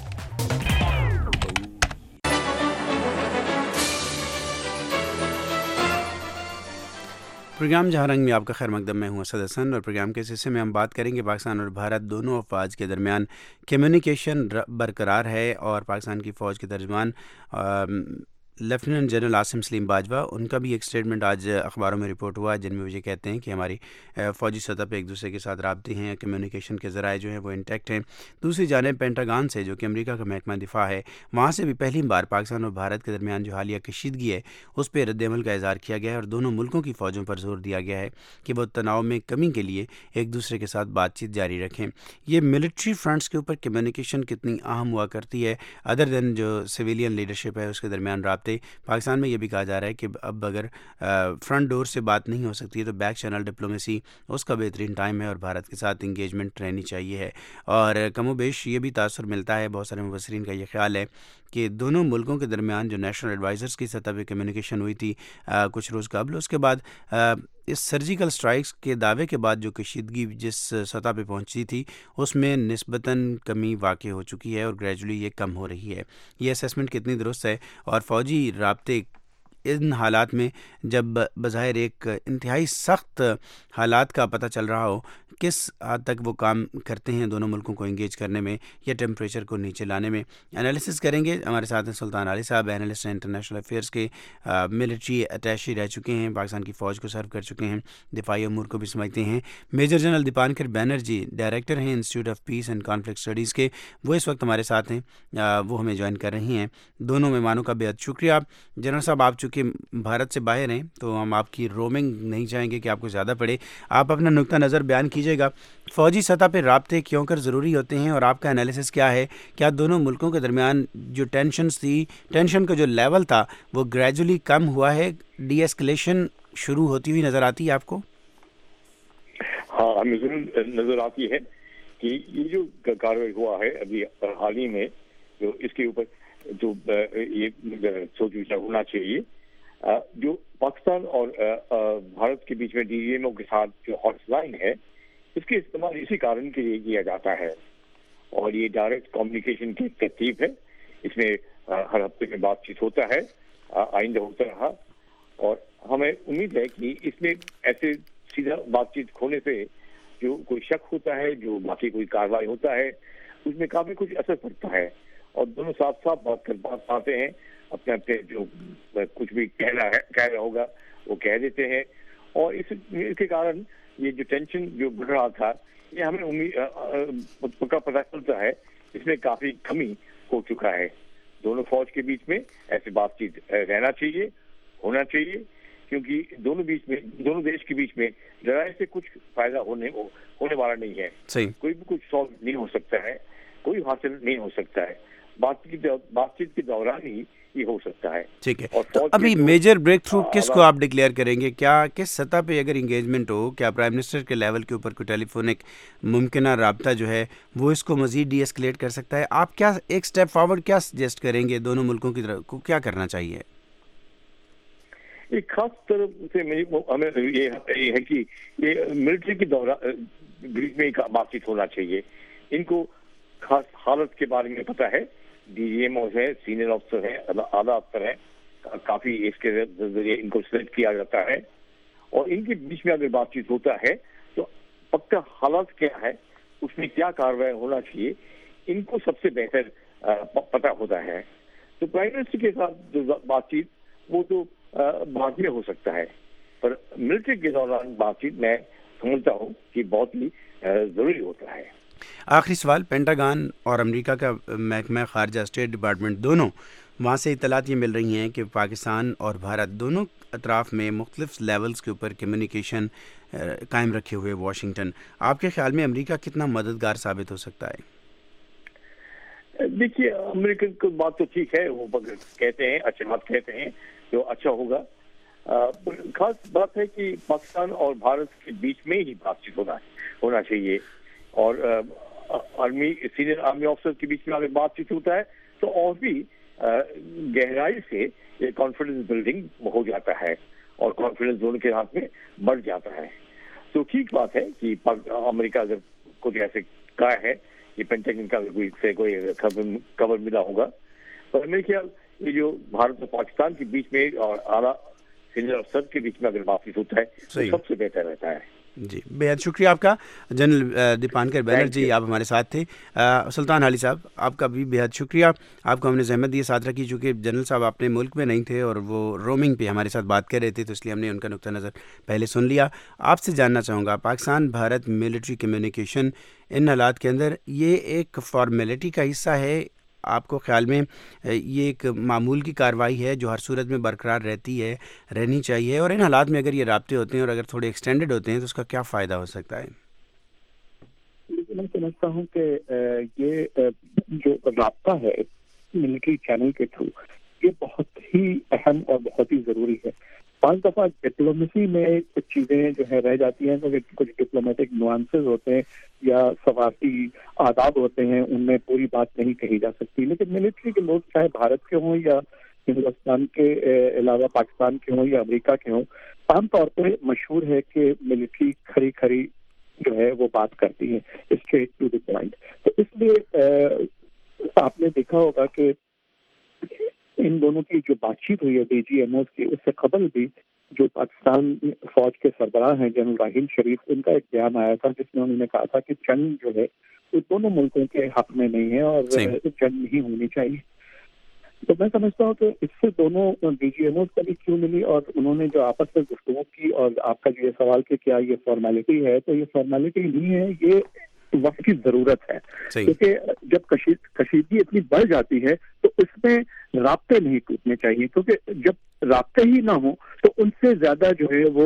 پروگرام جہاں رنگ میں آپ کا خیر مقدم، میں ہوں اسد حسن، اور پروگرام کے اس حصے میں ہم بات کریں گے پاکستان اور بھارت دونوں افواج کے درمیان کمیونیکیشن برقرار ہے، اور پاکستان کی فوج کے ترجمان لیفٹیننٹ جنرل عاصم سلیم باجوہ، ان کا بھی ایک سٹیٹمنٹ آج اخباروں میں رپورٹ ہوا، جن میں وہ یہ کہتے ہیں کہ ہماری فوجی سطح پہ ایک دوسرے کے ساتھ رابطے ہیں، کمیونیکیشن کے ذرائع جو ہیں وہ انٹیکٹ ہیں۔ دوسری جانب پینٹاگان سے، جو کہ امریکہ کا محکمہ دفاع ہے، وہاں سے بھی پہلی بار پاکستان اور بھارت کے درمیان جو حالیہ کشیدگی ہے اس پہ رد عمل کا اظہار کیا گیا ہے، اور دونوں ملکوں کی فوجوں پر زور دیا گیا ہے کہ وہ تناؤ میں کمی کے لیے ایک دوسرے کے ساتھ بات چیت جاری رکھیں۔ یہ ملٹری فرنٹس کے اوپر کمیونیکیشن کتنی اہم ہوا کرتی ہے، ادر دین جو سویلین لیڈرشپ ہے اس کے درمیان رابطے؟ پاکستان میں یہ بھی کہا جا رہا ہے کہ اب اگر فرنٹ ڈور سے بات نہیں ہو سکتی ہے تو بیک چینل ڈپلومیسی اس کا بہترین ٹائم ہے، اور بھارت کے ساتھ انگیجمنٹ رہنی چاہیے ہے۔ اور کم و بیش یہ بھی تاثر ملتا ہے، بہت سارے مبصرین کا یہ خیال ہے کہ دونوں ملکوں کے درمیان جو نیشنل ایڈوائزرز کی سطح پہ کمیونیکیشن ہوئی تھی کچھ روز قبل، اس کے بعد اس سرجیکل اسٹرائکس کے دعوے کے بعد جو کشیدگی جس سطح پہ پہنچی تھی اس میں نسبتاً کمی واقع ہو چکی ہے، اور گریجولی یہ کم ہو رہی ہے۔ یہ اسیسمنٹ کتنی درست ہے؟ اور فوجی رابطے ان حالات میں، جب بظاہر ایک انتہائی سخت حالات کا پتہ چل رہا ہو، کس حد تک وہ کام کرتے ہیں دونوں ملکوں کو انگیج کرنے میں یا ٹیمپریچر کو نیچے لانے میں. انالیسس کریں گے. ہمارے ساتھ ہیں سلطان علی صاحب, اینالسٹ ہیں, انٹرنیشنل افیئرس کے ملٹری اٹیچی رہ چکے ہیں, پاکستان کی فوج کو سرو کر چکے ہیں, دفاعی امور کو بھی سمجھتے ہیں. Major general Dipankar Banerjee director ہیں institute of peace and conflict studies کے, وہ اس وقت ہمارے ساتھ ہیں, وہ ہمیں جوائن کر رہی ہیں. دونوں مہمانوں کا بہت شکریہ. جنرل صاحب, آپ چونکہ بھارت سے باہر ہیں تو ہم آپ کی رومنگ نہیں چاہیں گے کہ آپ کو زیادہ پڑے. آپ اپنا نقطہ نظر بیان کیجیے گا. فوجی سطح پہ رابطے کیوں کر ضروری ہوتے ہیں اور آپ کا انالیسس کیا ہے؟ کیا دونوں ملکوں کے درمیان جو ٹینشنز تھی, ٹینشن کا جو لیول تھا وہ گریجولی کم ہوا ہے, ڈی ایسکلیشن شروع ہوتی ہوئی نظر آتی ہے آپ کو؟ ہاں, ہمیں ضرور نظر آتی ہے کہ یہ جو کاروائی ہوا ہے ابھی حال ہی میں, جو اس کے اوپر جو یہ سوچ وچار ہونا چاہیے. جو پاکستان اور بھارت کے بیچ میں ڈی ایم او کے ساتھ جو ہاٹ لائن ہے, اس کے استعمال اسی کارن کے لیے کیا جاتا ہے, اور یہ ڈائریکٹ کمیونیکیشن کی ترتیب ہے. اس میں ہر ہفتے میں بات چیت ہوتا ہے, آئندہ ہوتا رہا, اور ہمیں امید ہے کہ اس میں ایسے سیدھا بات چیت ہونے سے جو کوئی شک ہوتا ہے, جو باقی کوئی کارروائی ہوتا ہے, اس میں کافی کچھ اثر پڑتا ہے, اور دونوں صاف صاف بات پاتے ہیں, اپنے اپنے جو کچھ بھی کہہ رہا ہوگا وہ کہہ دیتے ہیں, اور اس کے کارن یہ جو ٹینشن جو بڑھ رہا تھا, یہ ہمیں امید پکا پتہ چلتا ہے اس میں کافی کمی ہو چکا ہے. دونوں فوج کے بیچ میں ایسی بات چیت رہنا چاہیے, ہونا چاہیے, کیونکہ دونوں دیش کے بیچ میں لڑائی سے کچھ فائدہ ہونے والا نہیں ہے. کوئی بھی کچھ سالو نہیں ہو سکتا ہے, کوئی حاصل نہیں ہو سکتا ہے, بات چیت کے دوران ہی یہ ہو سکتا ہے. ٹھیک ہے, تو ابھی میجر بریک تھرو کس کو آپ ڈکلیئر کریں گے؟ کیا کس سطح پہ اگر انگیجمنٹ ہو, کیا پرائم منسٹر کے لیول کے اوپر کوئی ٹیلی فونک ممکنہ رابطہ جو ہے وہ اس کو مزید ڈی ایسکلیٹ کر سکتا ہے؟ آپ کیا ایک سٹیپ فارورڈ کیا سجیسٹ کریں گے دونوں ملکوں کی طرف کو کیا کرنا چاہیے؟ ایک خاص طرف سے ہمیں یہ ہے کہ یہ ملٹری کے بیچ میں بات چیت ہونا چاہیے. ان کو خاص حالت کے بارے میں پتہ ہے, ڈی ایم او ہے, سینئر افسر ہے, اعلیٰ افسر ہے, کافی اس کے ذریعے ان کو سلیکٹ کیا جاتا ہے, اور ان کے بیچ میں اگر بات چیت ہوتا ہے تو پکا حالات کیا ہے, اس میں کیا کارروائی ہونا چاہیے, ان کو سب سے بہتر پتہ ہوتا ہے. تو پرائم منسٹر کے ساتھ جو بات چیت وہ تو بعد میں ہو سکتا ہے, پر ملٹری کے دوران بات چیت میں سمجھتا ہوں کہ بہت ہی ضروری ہوتا ہے. آخری سوال, پینٹاگان اور امریکہ کا محکمہ خارجہ اسٹیٹ ڈپارٹمنٹ دونوں وہاں سے اطلاعات یہ مل رہی ہیں کہ پاکستان اور بھارت دونوں اطراف میں مختلف لیولز کے اوپر کمیونیکیشن قائم رکھے ہوئے واشنگٹن. آپ کے خیال میں امریکہ کتنا مددگار ثابت ہو سکتا ہے؟ دیکھیے, امریکن کو بات تو ٹھیک ہے, وہ کہتے ہیں اچھا بات کہتے ہیں جو اچھا ہوگا. خاص بات ہے کہ پاکستان اور بھارت کے بیچ میں ہی بات چیت ہونا چاہیے, اور سینئر آرمی آفیسر کے بیچ میں اگر بات چیت ہوتا ہے تو اور بھی گہرائی سے یہ کانفیڈنس بلڈنگ ہو جاتا ہے, اور کانفیڈنس دونوں کے ہاتھ میں بڑھ جاتا ہے. تو ٹھیک بات ہے کہ امریکہ اگر کچھ ایسے کہا ہے, یہ پینٹاگن کا کوئی خبر ملا ہوگا, پر میرے خیال یہ جو بھارت اور پاکستان کے بیچ میں اور اعلیٰ سینئر افسر کے بیچ میں اگر بات چیت ہوتا ہے تو سب سے بہتر رہتا ہے. جی, بہت شکریہ آپ کا جنرل دیپانکر بینرجی, آپ ہمارے ساتھ تھے. سلطان علی صاحب, آپ کا بھی بہت شکریہ, آپ کو ہم نے زحمت دی ساتھ رکھی, چونکہ جنرل صاحب اپنے ملک میں نہیں تھے اور وہ رومنگ پہ ہمارے ساتھ بات کر رہے تھے, تو اس لیے ہم نے ان کا نقطہ نظر پہلے سن لیا. آپ سے جاننا چاہوں گا, پاکستان بھارت ملٹری کمیونیکیشن ان حالات کے اندر یہ ایک فارمیلٹی کا حصہ ہے؟ آپ کو خیال میں یہ ایک معمول کی کارروائی ہے جو ہر صورت میں برقرار رہنی چاہیے, اور ان حالات میں اگر یہ رابطے ہوتے ہیں اور اگر تھوڑے ایکسٹینڈڈ ہوتے ہیں تو اس کا کیا فائدہ ہو سکتا ہے؟ میں سمجھتا ہوں کہ یہ جو رابطہ ہے ملٹری چینل کے تھرو یہ بہت ہی اہم اور بہت ہی ضروری ہے. بعض دفعہ ڈپلومیسی میں کچھ چیزیں جو ہے رہ جاتی ہیں, کچھ ڈپلومیٹک نوانسز ہوتے ہیں یا سفارتی آداب ہوتے ہیں, ان میں پوری بات نہیں کہی جا سکتی. لیکن ملٹری کے لوگ چاہے بھارت کے ہوں یا ہندوستان کے علاوہ پاکستان کے ہوں یا امریکہ کے ہوں, عام طور پہ مشہور ہے کہ ملٹری کھری جو ہے وہ بات کرتی ہے اسٹریٹ ٹو دی پوائنٹ. تو اس لیے آپ نے دیکھا ہوگا کہ ان دونوں کی جو بات چیت ہوئی ہے ڈی جی ایم اوز کی, اس سے قبل بھی جو پاکستان فوج کے سربراہ ہیں جنرل راحیل شریف، ان کا ایک بیان آیا تھا جس میں انہوں نے کہا تھا کہ جنگ جو ہے وہ دونوں ملکوں کے حق میں نہیں ہے اور جنگ نہیں ہونی چاہیے. تو میں سمجھتا ہوں کہ اس سے دونوں ڈی جی ایم اوز کا بھی کیوں ملی اور انہوں نے جو آپس میں گفتگو کی. اور آپ کا جو یہ سوال کہ کیا یہ فارمیلٹی ہے، تو یہ فارمیلٹی نہیں ہے، یہ وقت کی ضرورت ہے. کیونکہ جب کشیدگی اتنی بڑھ جاتی ہے تو اس میں رابطے نہیں ٹوٹنے چاہیے، کیونکہ جب رابطے ہی نہ ہوں تو ان سے زیادہ جو ہے وہ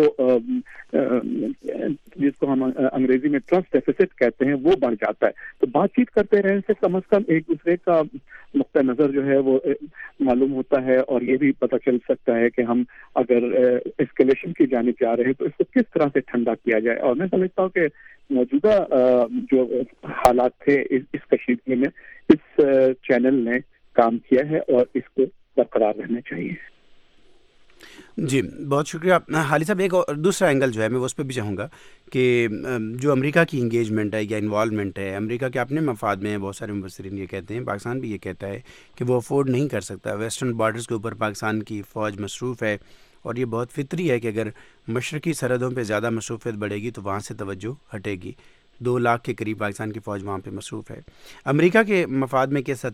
جس کو ہم انگریزی میں ٹرسٹ ڈیفیسٹ کہتے ہیں وہ بڑھ جاتا ہے. تو بات چیت کرتے رہنے سے کم از کم ایک دوسرے کا نقطہ نظر جو ہے وہ معلوم ہوتا ہے اور یہ بھی پتہ چل سکتا ہے کہ ہم اگر اسکیلیشن کی جانب جا رہے ہیں تو اس کو کس طرح سے ٹھنڈا کیا جائے. اور میں سمجھتا ہوں کہ موجودہ جو حالات تھے اس کشیدگی میں اس چینل نے کام کیا ہے اور اس کو برقرار رہنا چاہیے. جی بہت شکریہ حالی صاحب. ایک اور دوسرا اینگل جو ہے میں اس پہ بھی چاہوں گا کہ جو امریکہ کی انگیجمنٹ ہے یا انوالومنٹ ہے، امریکہ کے اپنے مفاد میں ہیں. بہت سارے مبصرین یہ کہتے ہیں، پاکستان بھی یہ کہتا ہے کہ وہ افورڈ نہیں کر سکتا. ویسٹرن بارڈرز کے اوپر پاکستان کی فوج مصروف ہے اور یہ بہت فطری ہے کہ اگر مشرقی سرحدوں پہ زیادہ مصروفیت بڑھے گی تو وہاں سے توجہ ہٹے گی. 2 لاکھ کے قریب پاکستان کی فوج وہاں پہ مصروف ہے. امریکہ کے مفاد میں کس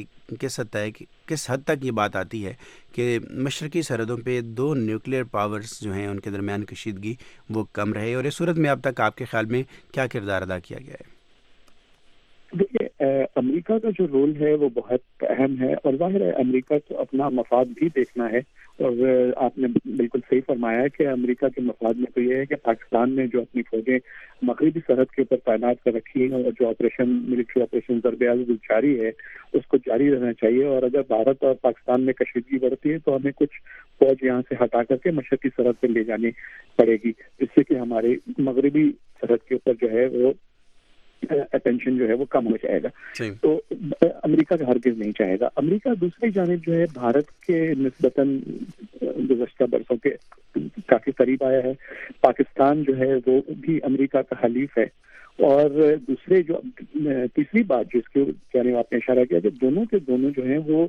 حد تک یہ بات آتی ہے کہ مشرقی سرحدوں پہ 2 نیوکلیئر پاورز جو ہیں ان کے درمیان کشیدگی وہ کم رہے، اور اس صورت میں اب تک آپ کے خیال میں کیا کردار ادا کیا گیا ہے؟ دیکھیے، امریکہ کا جو رول ہے وہ بہت اہم ہے اور ظاہر ہے امریکہ کو اپنا مفاد بھی دیکھنا ہے. اور آپ نے بالکل صحیح فرمایا کہ امریکہ کے مفاد میں تو یہ ہے کہ پاکستان نے جو اپنی فوجیں مغربی سرحد کے اوپر تعینات کر رکھی ہیں اور جو ملٹری آپریشن ضرب عضب جاری ہے اس کو جاری رہنا چاہیے. اور اگر بھارت اور پاکستان میں کشیدگی بڑھتی ہے تو ہمیں کچھ فوج یہاں سے ہٹا کر کے مشرقی سرحد پہ لے جانی پڑے گی، جس سے کہ ہمارے مغربی سرحد کے اوپر جو ہے وہ اٹینشن جو ہے وہ کم ہو جائے گا. تو امریکہ کا ہرگز نہیں چاہے گا. امریکہ دوسری جانب جو ہے بھارت کے نسبتاً گزشتہ برسوں کے کافی قریب آیا ہے. پاکستان جو ہے وہ بھی امریکہ کا حلیف ہے. اور دوسرے جو تیسری بات جس کے کہنے آپ نے اشارہ کیا کہ دونوں کے دونوں جو ہیں وہ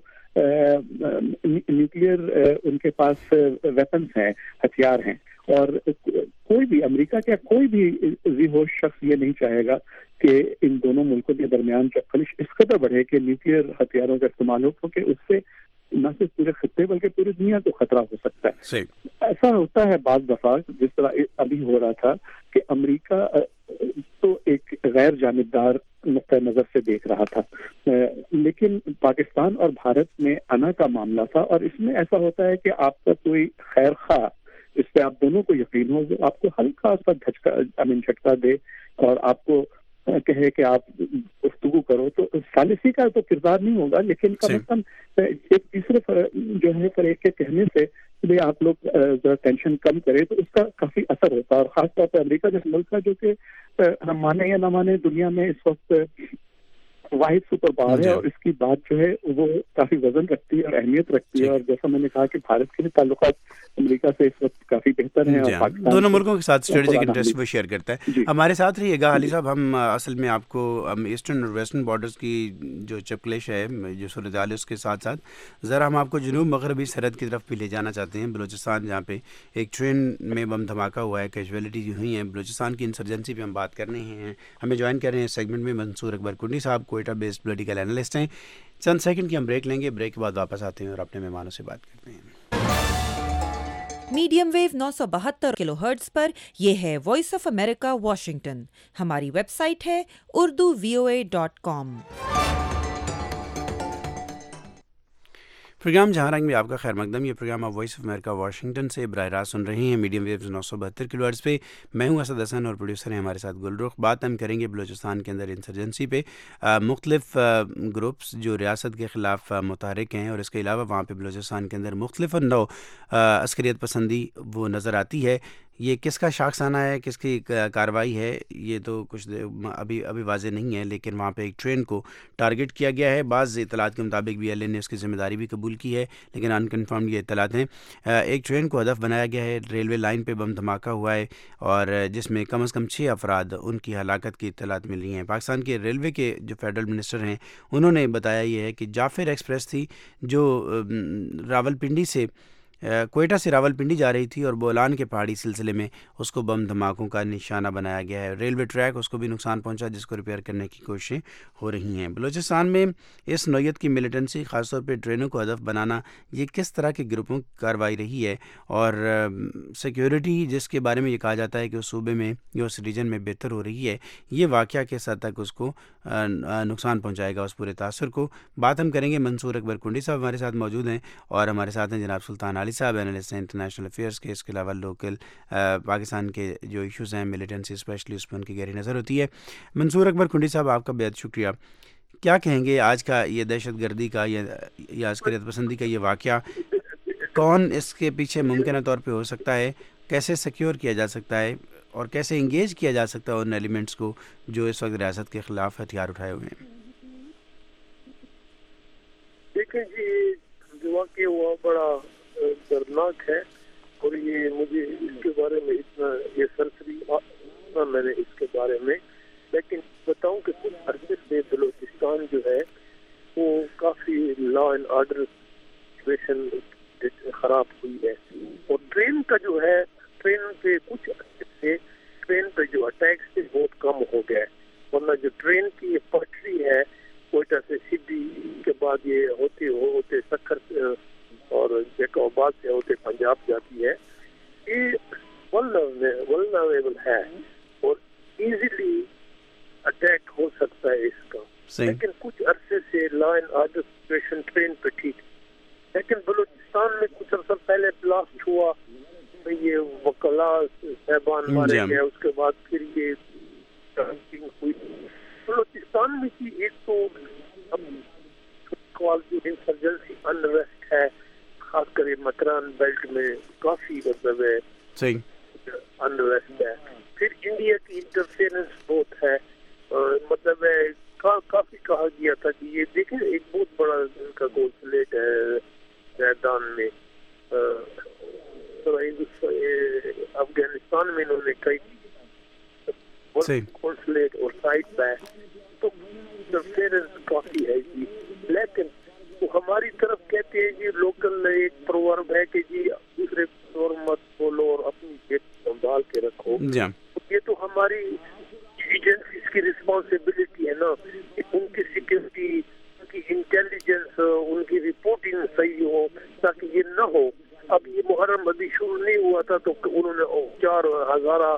نیوکلیئر ان کے پاس ویپنز ہیں، ہتھیار ہیں. اور کوئی بھی امریکہ کا کوئی بھی ذی ہوش شخص یہ نہیں چاہے گا کہ ان دونوں ملکوں کے درمیان جو خلش اس قدر بڑھے کہ نیوکلیئر ہتھیاروں کا استعمال ہو، کیونکہ اس سے نہ صرف پورے خطے بلکہ پوری دنیا کو خطرہ ہو سکتا ہے. ایسا ہوتا ہے بعض دفعہ جس طرح ابھی ہو رہا تھا کہ امریکہ تو ایک غیر جانبدار نقطۂ نظر سے دیکھ رہا تھا، لیکن پاکستان اور بھارت میں انا کا معاملہ تھا. اور اس میں ایسا ہوتا ہے کہ آپ کا کوئی خیر خواہ اس پہ آپ دونوں کو یقین ہو، آپ کو ہلکا سا جھٹکا دے اور آپ کو کہے کہ آپ گفتگو کرو، تو ثالثی کا تو کردار نہیں ہوگا، لیکن کم از کم ایک تیسرے جو ہے فریق کے کہنے سے کہ آپ لوگ ذرا ٹینشن کم کرے تو اس کا کافی اثر ہوتا ہے. اور خاص طور پہ امریکہ جس ملک کا جو کہ ہم مانے یا نہ مانے دنیا میں اس وقت واحد سپر پاور ہے اور اس کی بات جو ہے وہ کافی وزن رکھتی ہے اور اہمیت رکھتی ہے. اور جیسا میں نے کہا کہ بھارت کے تعلقات امریکہ سے اس وقت کافی بہتر ہیں اور پاکستان دونوں ملکوں کے ساتھ اسٹریٹجک انٹرسٹ وہ شیئر کرتا ہے. ہمارے ساتھ رہیے گا حالی صاحب. ہم اصل میں آپ کو ایسٹرن اور ویسٹرن بارڈرز کی جو چپکلش ہے جو صورتحال ہے اس کے ساتھ ساتھ ذرا ہم آپ کو جنوب مغربی سرحد کی طرف بھی لے جانا چاہتے ہیں. بلوچستان جہاں پہ ایک ٹرین میں بم دھماکہ ہوا ہے، کیجویلٹی ہوئی ہیں. بلوچستان کی انسرجنسی پہ ہم بات کر رہے ہیں. ہمیں جوائن کر رہے ہیں سیگمنٹ میں منصور اکبر کنڈی صاحب، کوئٹہ بیسڈ پولیٹیکل اینالسٹ ہیں. چند سیکنڈ کی ہم بریک لیں گے، بریک کے بعد واپس آتے ہیں اور اپنے مہمانوں سے بات کرتے ہیں. میڈیم ویو 972 کلو ہرٹز پر یہ ہے وائس آف امریکہ واشنگٹن. ہماری ویب سائٹ ہے urduvoa.com. پروگرام جہاں رنگ میں آپ کا خیر مقدم. یہ پروگرام آپ وائس آف امریکہ واشنگٹن سے براہ راست سن رہے ہیں میڈیم ویوز 972 کلو ہرٹز پہ. میں ہوں اسد حسن اور پروڈیوسر ہیں ہمارے ساتھ گل رخ. بات ہم کریں گے بلوچستان کے اندر انسرجنسی پہ. مختلف گروپس جو ریاست کے خلاف متحرک ہیں اور اس کے علاوہ وہاں پہ بلوچستان کے اندر مختلف نوع عسکریت پسندی وہ نظر آتی ہے. یہ کس کا شاخسانہ ہے، کس کی کارروائی ہے، یہ تو کچھ ابھی واضح نہیں ہے، لیکن وہاں پہ ایک ٹرین کو ٹارگٹ کیا گیا ہے. بعض اطلاعات کے مطابق بی ایل اے نے اس کی ذمہ داری بھی قبول کی ہے، لیکن انکنفرمڈ یہ اطلاعات ہیں. ایک ٹرین کو ہدف بنایا گیا ہے، ریلوے لائن پہ بم دھماکہ ہوا ہے اور جس میں کم از کم 6 افراد ان کی ہلاکت کی اطلاعات مل رہی ہیں. پاکستان کے ریلوے کے جو فیڈرل منسٹر ہیں انہوں نے بتایا یہ ہے کہ جعفر ایکسپریس تھی جو راولپنڈی سے کوئٹہ سے راولپنڈی جا رہی تھی اور بولان کے پہاڑی سلسلے میں اس کو بم دھماکوں کا نشانہ بنایا گیا ہے. ریلوے ٹریک اس کو بھی نقصان پہنچا جس کو ریپیئر کرنے کی کوششیں ہو رہی ہیں. بلوچستان میں اس نوعیت کی ملیٹنسی خاص طور پہ ٹرینوں کو ہدف بنانا یہ کس طرح کے گروپوں کی کارروائی رہی ہے اور سیکیورٹی جس کے بارے میں یہ کہا جاتا ہے کہ اس صوبے میں یا اس ریجن میں بہتر ہو رہی ہے, یہ واقعہ کس حد تک اس کو نقصان پہنچائے گا اس پورے تاثر کو. بات ہم کریں گے. منصور اکبر کنڈی صاحب ہمارے ساتھ موجود ہیں اور ہمارے ساتھ ہیں جناب سلطان علی صاحب, اینالسٹ ہیں انٹرنیشنل افیئرس کے. اس کے علاوہ لوکل پاکستان کے جو ایشوز ہیں ملیٹنسی اسپیشلی اس پر ان کی گہری نظر ہوتی ہے. منصور اکبر کنڈی صاحب آپ کا بہت شکریہ. کیا کہیں گے آج کا یہ دہشت گردی کا یا عسکریت پسندی کا یہ واقعہ, کون اس کے پیچھے ممکنہ طور پہ ہو سکتا ہے, کیسے سیکیور کیا جا سکتا ہے اور کیسے انگیج کیا جا سکتا ہے ان ایلیمنٹس کو جو اس وقت ریاست کے خلاف ہتھیار اٹھائے ہوئے ہیں؟ دیکھیں جی, جو واقعہ ہوا بڑا دردناک ہے اور یہ مجھے اس کے بارے میں اتنا یہ سرسری میں نے اس کے بارے میں, لیکن بتاؤں کہ کچھ عرصے سے بلوچستان جو ہے وہ کافی لا اینڈ آرڈر سچویشن خراب ہوئی ہے اور ٹرین کا جو ہے ٹرین پہ کچھ عرصے سے ٹرین پہ جو اٹیکس سے بہت کم ہو گیا ہے, ورنہ جو ٹرین کی یہ پٹری ہے کوئٹہ سے سدھی کے بعد یہ ہوتے سکھر اور جیکو آباد سے ہوتے پنجاب جاتی ہے, یہ ولنریبل ہے اور ایزیلی اٹیک ہو سکتا ہے اس کا. لیکن کچھ عرصے سے law and order situation train پہ ٹھیک, لیکن بلوچستان میں کچھ عرصہ پہلے بلاسٹ ہوا, یہ وکلا صاحبان مارے گئے, اس کے بعد پھر یہ ہوئی. بلوچستان میں کی ایک تو انسرجنسی انریسٹ ہے, خاص کر مکران بیلٹ میں کافی مطلب ہے انریسٹ ہے. پھر انڈیا کی انٹرفیئرنس بہت ہے, مطلب ہے کافی کہا گیا تھا کہ یہ دیکھیں ایک بہت بڑا ان کا کونسلیٹ ہے میدان میں, افغانستان میں انہوں نے کئی کونسلیٹ اور سائٹ پہ, تو انٹرفیئرنس کافی ہے جی. لیکن وہ ہماری طرف کہتے ہیں جی لوکل ایک پروورب ہے کہ جی دوسرے پر مت بولو اور اپنی جیب سنبھال کے رکھو. یہ تو ہماری ایجنسیز کی رسپانسبلٹی ہے نا, ان کی سیکورٹی, ان کی انٹیلیجنس, ان کی رپورٹنگ صحیح ہو تاکہ یہ نہ ہو. اب یہ محرم ابھی شروع نہیں ہوا تھا تو انہوں نے 4,000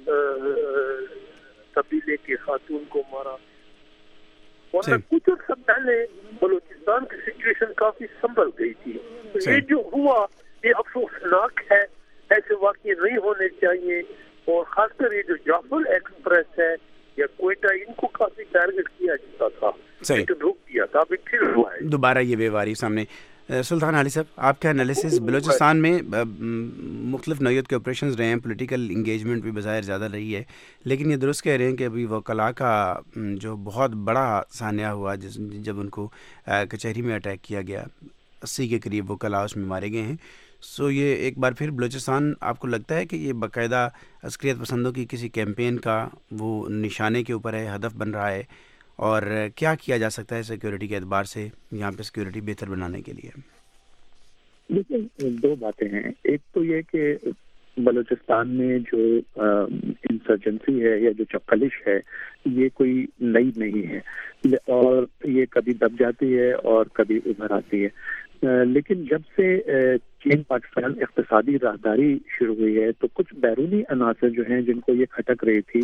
قبیلے کے خاتون کو مارا, ورنہ کچھ عرصہ پہلے بلوچستان کی سچویشن کافی سنبھل گئی تھی. یہ جو ہوا یہ افسوسناک ہے, ایسے واقعے نہیں ہونے چاہیے. اور خاص کر یہ جو جعفر ایکسپریس ہے یا کوئٹہ, ان کو کافی ٹارگٹ کیا جاتا تھا, لیکن روک دیا تھا, ابھی پھر ہوا ہے دوبارہ یہ بیواری سامنے. سلطان علی صاحب آپ کا انالیسس, بلوچستان میں مختلف نوعیت کے آپریشنز رہے ہیں, پولیٹیکل انگیجمنٹ بھی بظاہر زیادہ رہی ہے, لیکن یہ درست کہہ رہے ہیں کہ ابھی وکلاء کا جو بہت بڑا سانحہ ہوا جب ان کو کچہری میں اٹیک کیا گیا, 80 کے قریب وکلاء اس میں مارے گئے ہیں. سو یہ ایک بار پھر بلوچستان آپ کو لگتا ہے کہ یہ باقاعدہ عسکریت پسندوں کی کسی کیمپین کا وہ نشانے کے اوپر ہے, ہدف بن رہا ہے, اور کیا کیا جا سکتا ہے سیکیورٹی کے اعتبار سے یہاں پہ سیکیورٹی بہتر بنانے کے لیے؟ دیکھیں 2 باتیں ہیں. ایک تو یہ کہ بلوچستان میں جو انسرجنسی ہے یا جو چپکلش ہے یہ کوئی نئی نہیں ہے اور یہ کبھی دب جاتی ہے اور کبھی ابھر آتی ہے. لیکن جب سے چین پاکستان اقتصادی راہداری شروع ہوئی ہے تو کچھ بیرونی عناصر جو ہیں جن کو یہ کھٹک رہی تھی,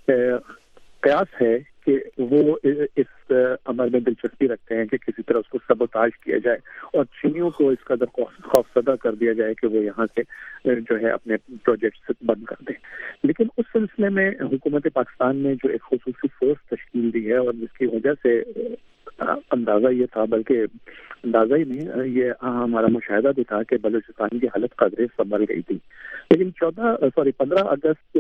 قیاس ہے کہ وہ اس عمل میں دلچسپی رکھتے ہیں کہ کسی طرح اس کو سبوتاژ کیا جائے اور چینیوں کو اس قدر خوفزدہ کر دیا جائے کہ وہ یہاں سے جو ہے اپنے پروجیکٹس بند کر دیں. لیکن اس سلسلے میں حکومت پاکستان نے جو ایک خصوصی فورس تشکیل دی ہے اور جس کی وجہ سے اندازہ یہ تھا, بلکہ اندازہ ہی نہیں, یہ ہمارا مشاہدہ بھی تھا کہ بلوچستان کی حالت قدرے سنبھل گئی تھی. لیکن 15 اگست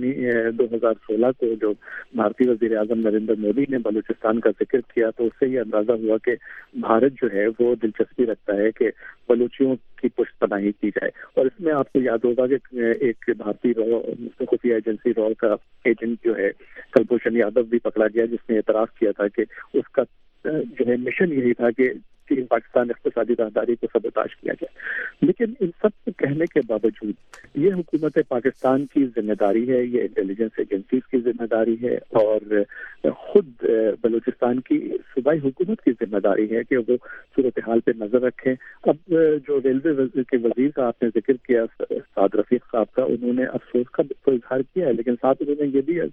2016 کو جو بھارتی وزیر اعظم نریندر مودی نے بلوچستان کا ذکر کیا تو اس سے یہ اندازہ ہوا کہ بھارت جو ہے وہ دلچسپی رکھتا ہے کہ بلوچیوں کی پشت پناہی کی جائے. اور اس میں آپ کو یاد ہوگا کہ ایک بھارتی خفیہ ایجنسی رو کا ایجنٹ جو ہے کلبھوشن یادو بھی پکڑا گیا, جس نے اعتراف کیا تھا کہ اس کا جو ہے مشن یہی تھا کہ चीन पाकिस्तान इक़्तिसादी राहदारी को सबोताश किया जाए। लेकिन इन सब को कहने के बावजूद ये हुकूमत पाकिस्तान की जिम्मेदारी है, ये इंटेलिजेंस एजेंसीज की जिम्मेदारी है और खुद बलूचिस्तान की सूबाई हुकूमत की जिम्मेदारी है कि वो सूरत हाल पे नजर रखें। अब जो रेलवे के वजीर का आपने जिक्र किया साद रफीक साहब का, उन्होंने अफसोस का तो इजहार किया है, लेकिन साथ उन्होंने ये भी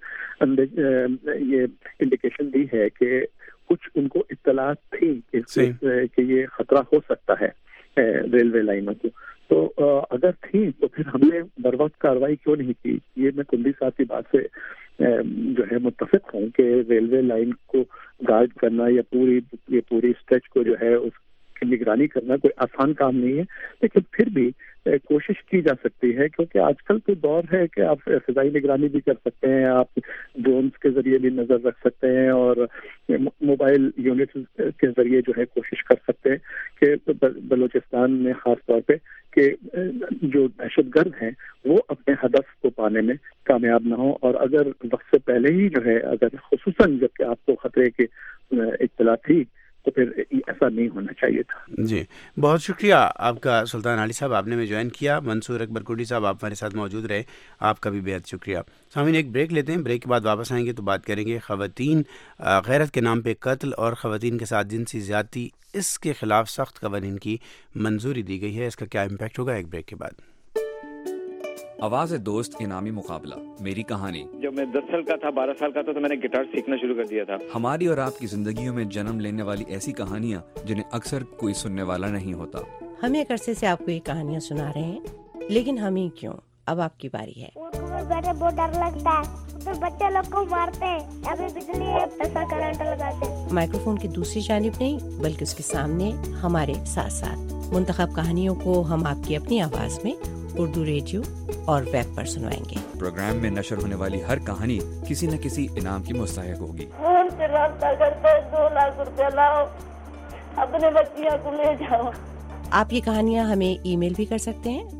ये इंडिकेशन दी है कि कुछ उनको इत्तला थी कि ये खतरा हो सकता है रेलवे लाइनों को। तो अगर थी तो फिर हमने बर वक्त कार्रवाई क्यों नहीं की? ये मैं कुंडी साहब की बात से जो है मुत्तफिक हूँ कि रेलवे लाइन को गार्ड करना या पूरी स्ट्रेच को जो है उसकी निगरानी करना कोई आसान काम नहीं है, लेकिन फिर भी कोशिश की जा सकती है, क्योंकि आजकल तो दौर है कि आप फिजाई निगरानी भी कर सकते हैं, आप ड्रोन्स के जरिए भी नजर रख सकते हैं और मोबाइल यूनिट के जरिए जो है कोशिश कर सकते हैं कि बलूचिस्तान में खास तौर पे कि जो दहशतगर्द हैं वो अपने हदफ को पाने में कामयाब ना हो। और अगर वक्त से पहले ही जो है, अगर खुसूसन जबकि आपको खतरे की इत्तला थी, तो फिर ऐसा नहीं होना चाहिए था। जी, बहुत शुक्रिया आपका सुल्तान अली साहब, आपने में ज्वाइन किया। मंसूर अकबर कुंडी साहब, आप हमारे साथ मौजूद रहे, आपका भी बेहद शुक्रिया। सामीन, एक ब्रेक लेते हैं, ब्रेक के बाद वापस आएंगे तो बात करेंगे ख़वातीन गैरत के नाम पे कत्ल और ख़वातीन के साथ जिनसी ज़्यादती, इसके खिलाफ सख्त कवानीन की मंजूरी दी गई है, इसका क्या इम्पैक्ट होगा, एक ब्रेक के बाद। आवाज़ दोस्त इनामी मुकाबला, मेरी कहानी। जब मैं 10 साल का था, 12 साल का था, तो मैंने गिटार सीखना शुरू कर दिया था। हमारी और आपकी जिंदगियों में जन्म लेने वाली ऐसी कहानियाँ जिन्हें अक्सर कोई सुनने वाला नहीं होता। हम एक अरसे से आपको ये कहानियाँ सुना रहे हैं, लेकिन हम ही क्यों, अब आपकी बारी है। बैठे बहुत डर लगता है, तो बच्चे लोग को मारते हैं, अभी बिजली ऐसा करंट लगाते हैं। माइक्रोफोन की दूसरी जानिब नहीं, बल्कि उसके सामने हमारे साथ साथ मुंतखब कहानियों को हम आपकी अपनी आवाज में उर्दू रेडियो और वेब पर सुनवाएंगे। प्रोग्राम में नशर होने वाली हर कहानी किसी न किसी इनाम की मुस्तहिक होगी। फोन से रास्ता करते 2 लाख रुपया लाओ, अपने बच्चियों को ले जाओ। आप ये कहानियाँ हमें ईमेल भी कर सकते हैं,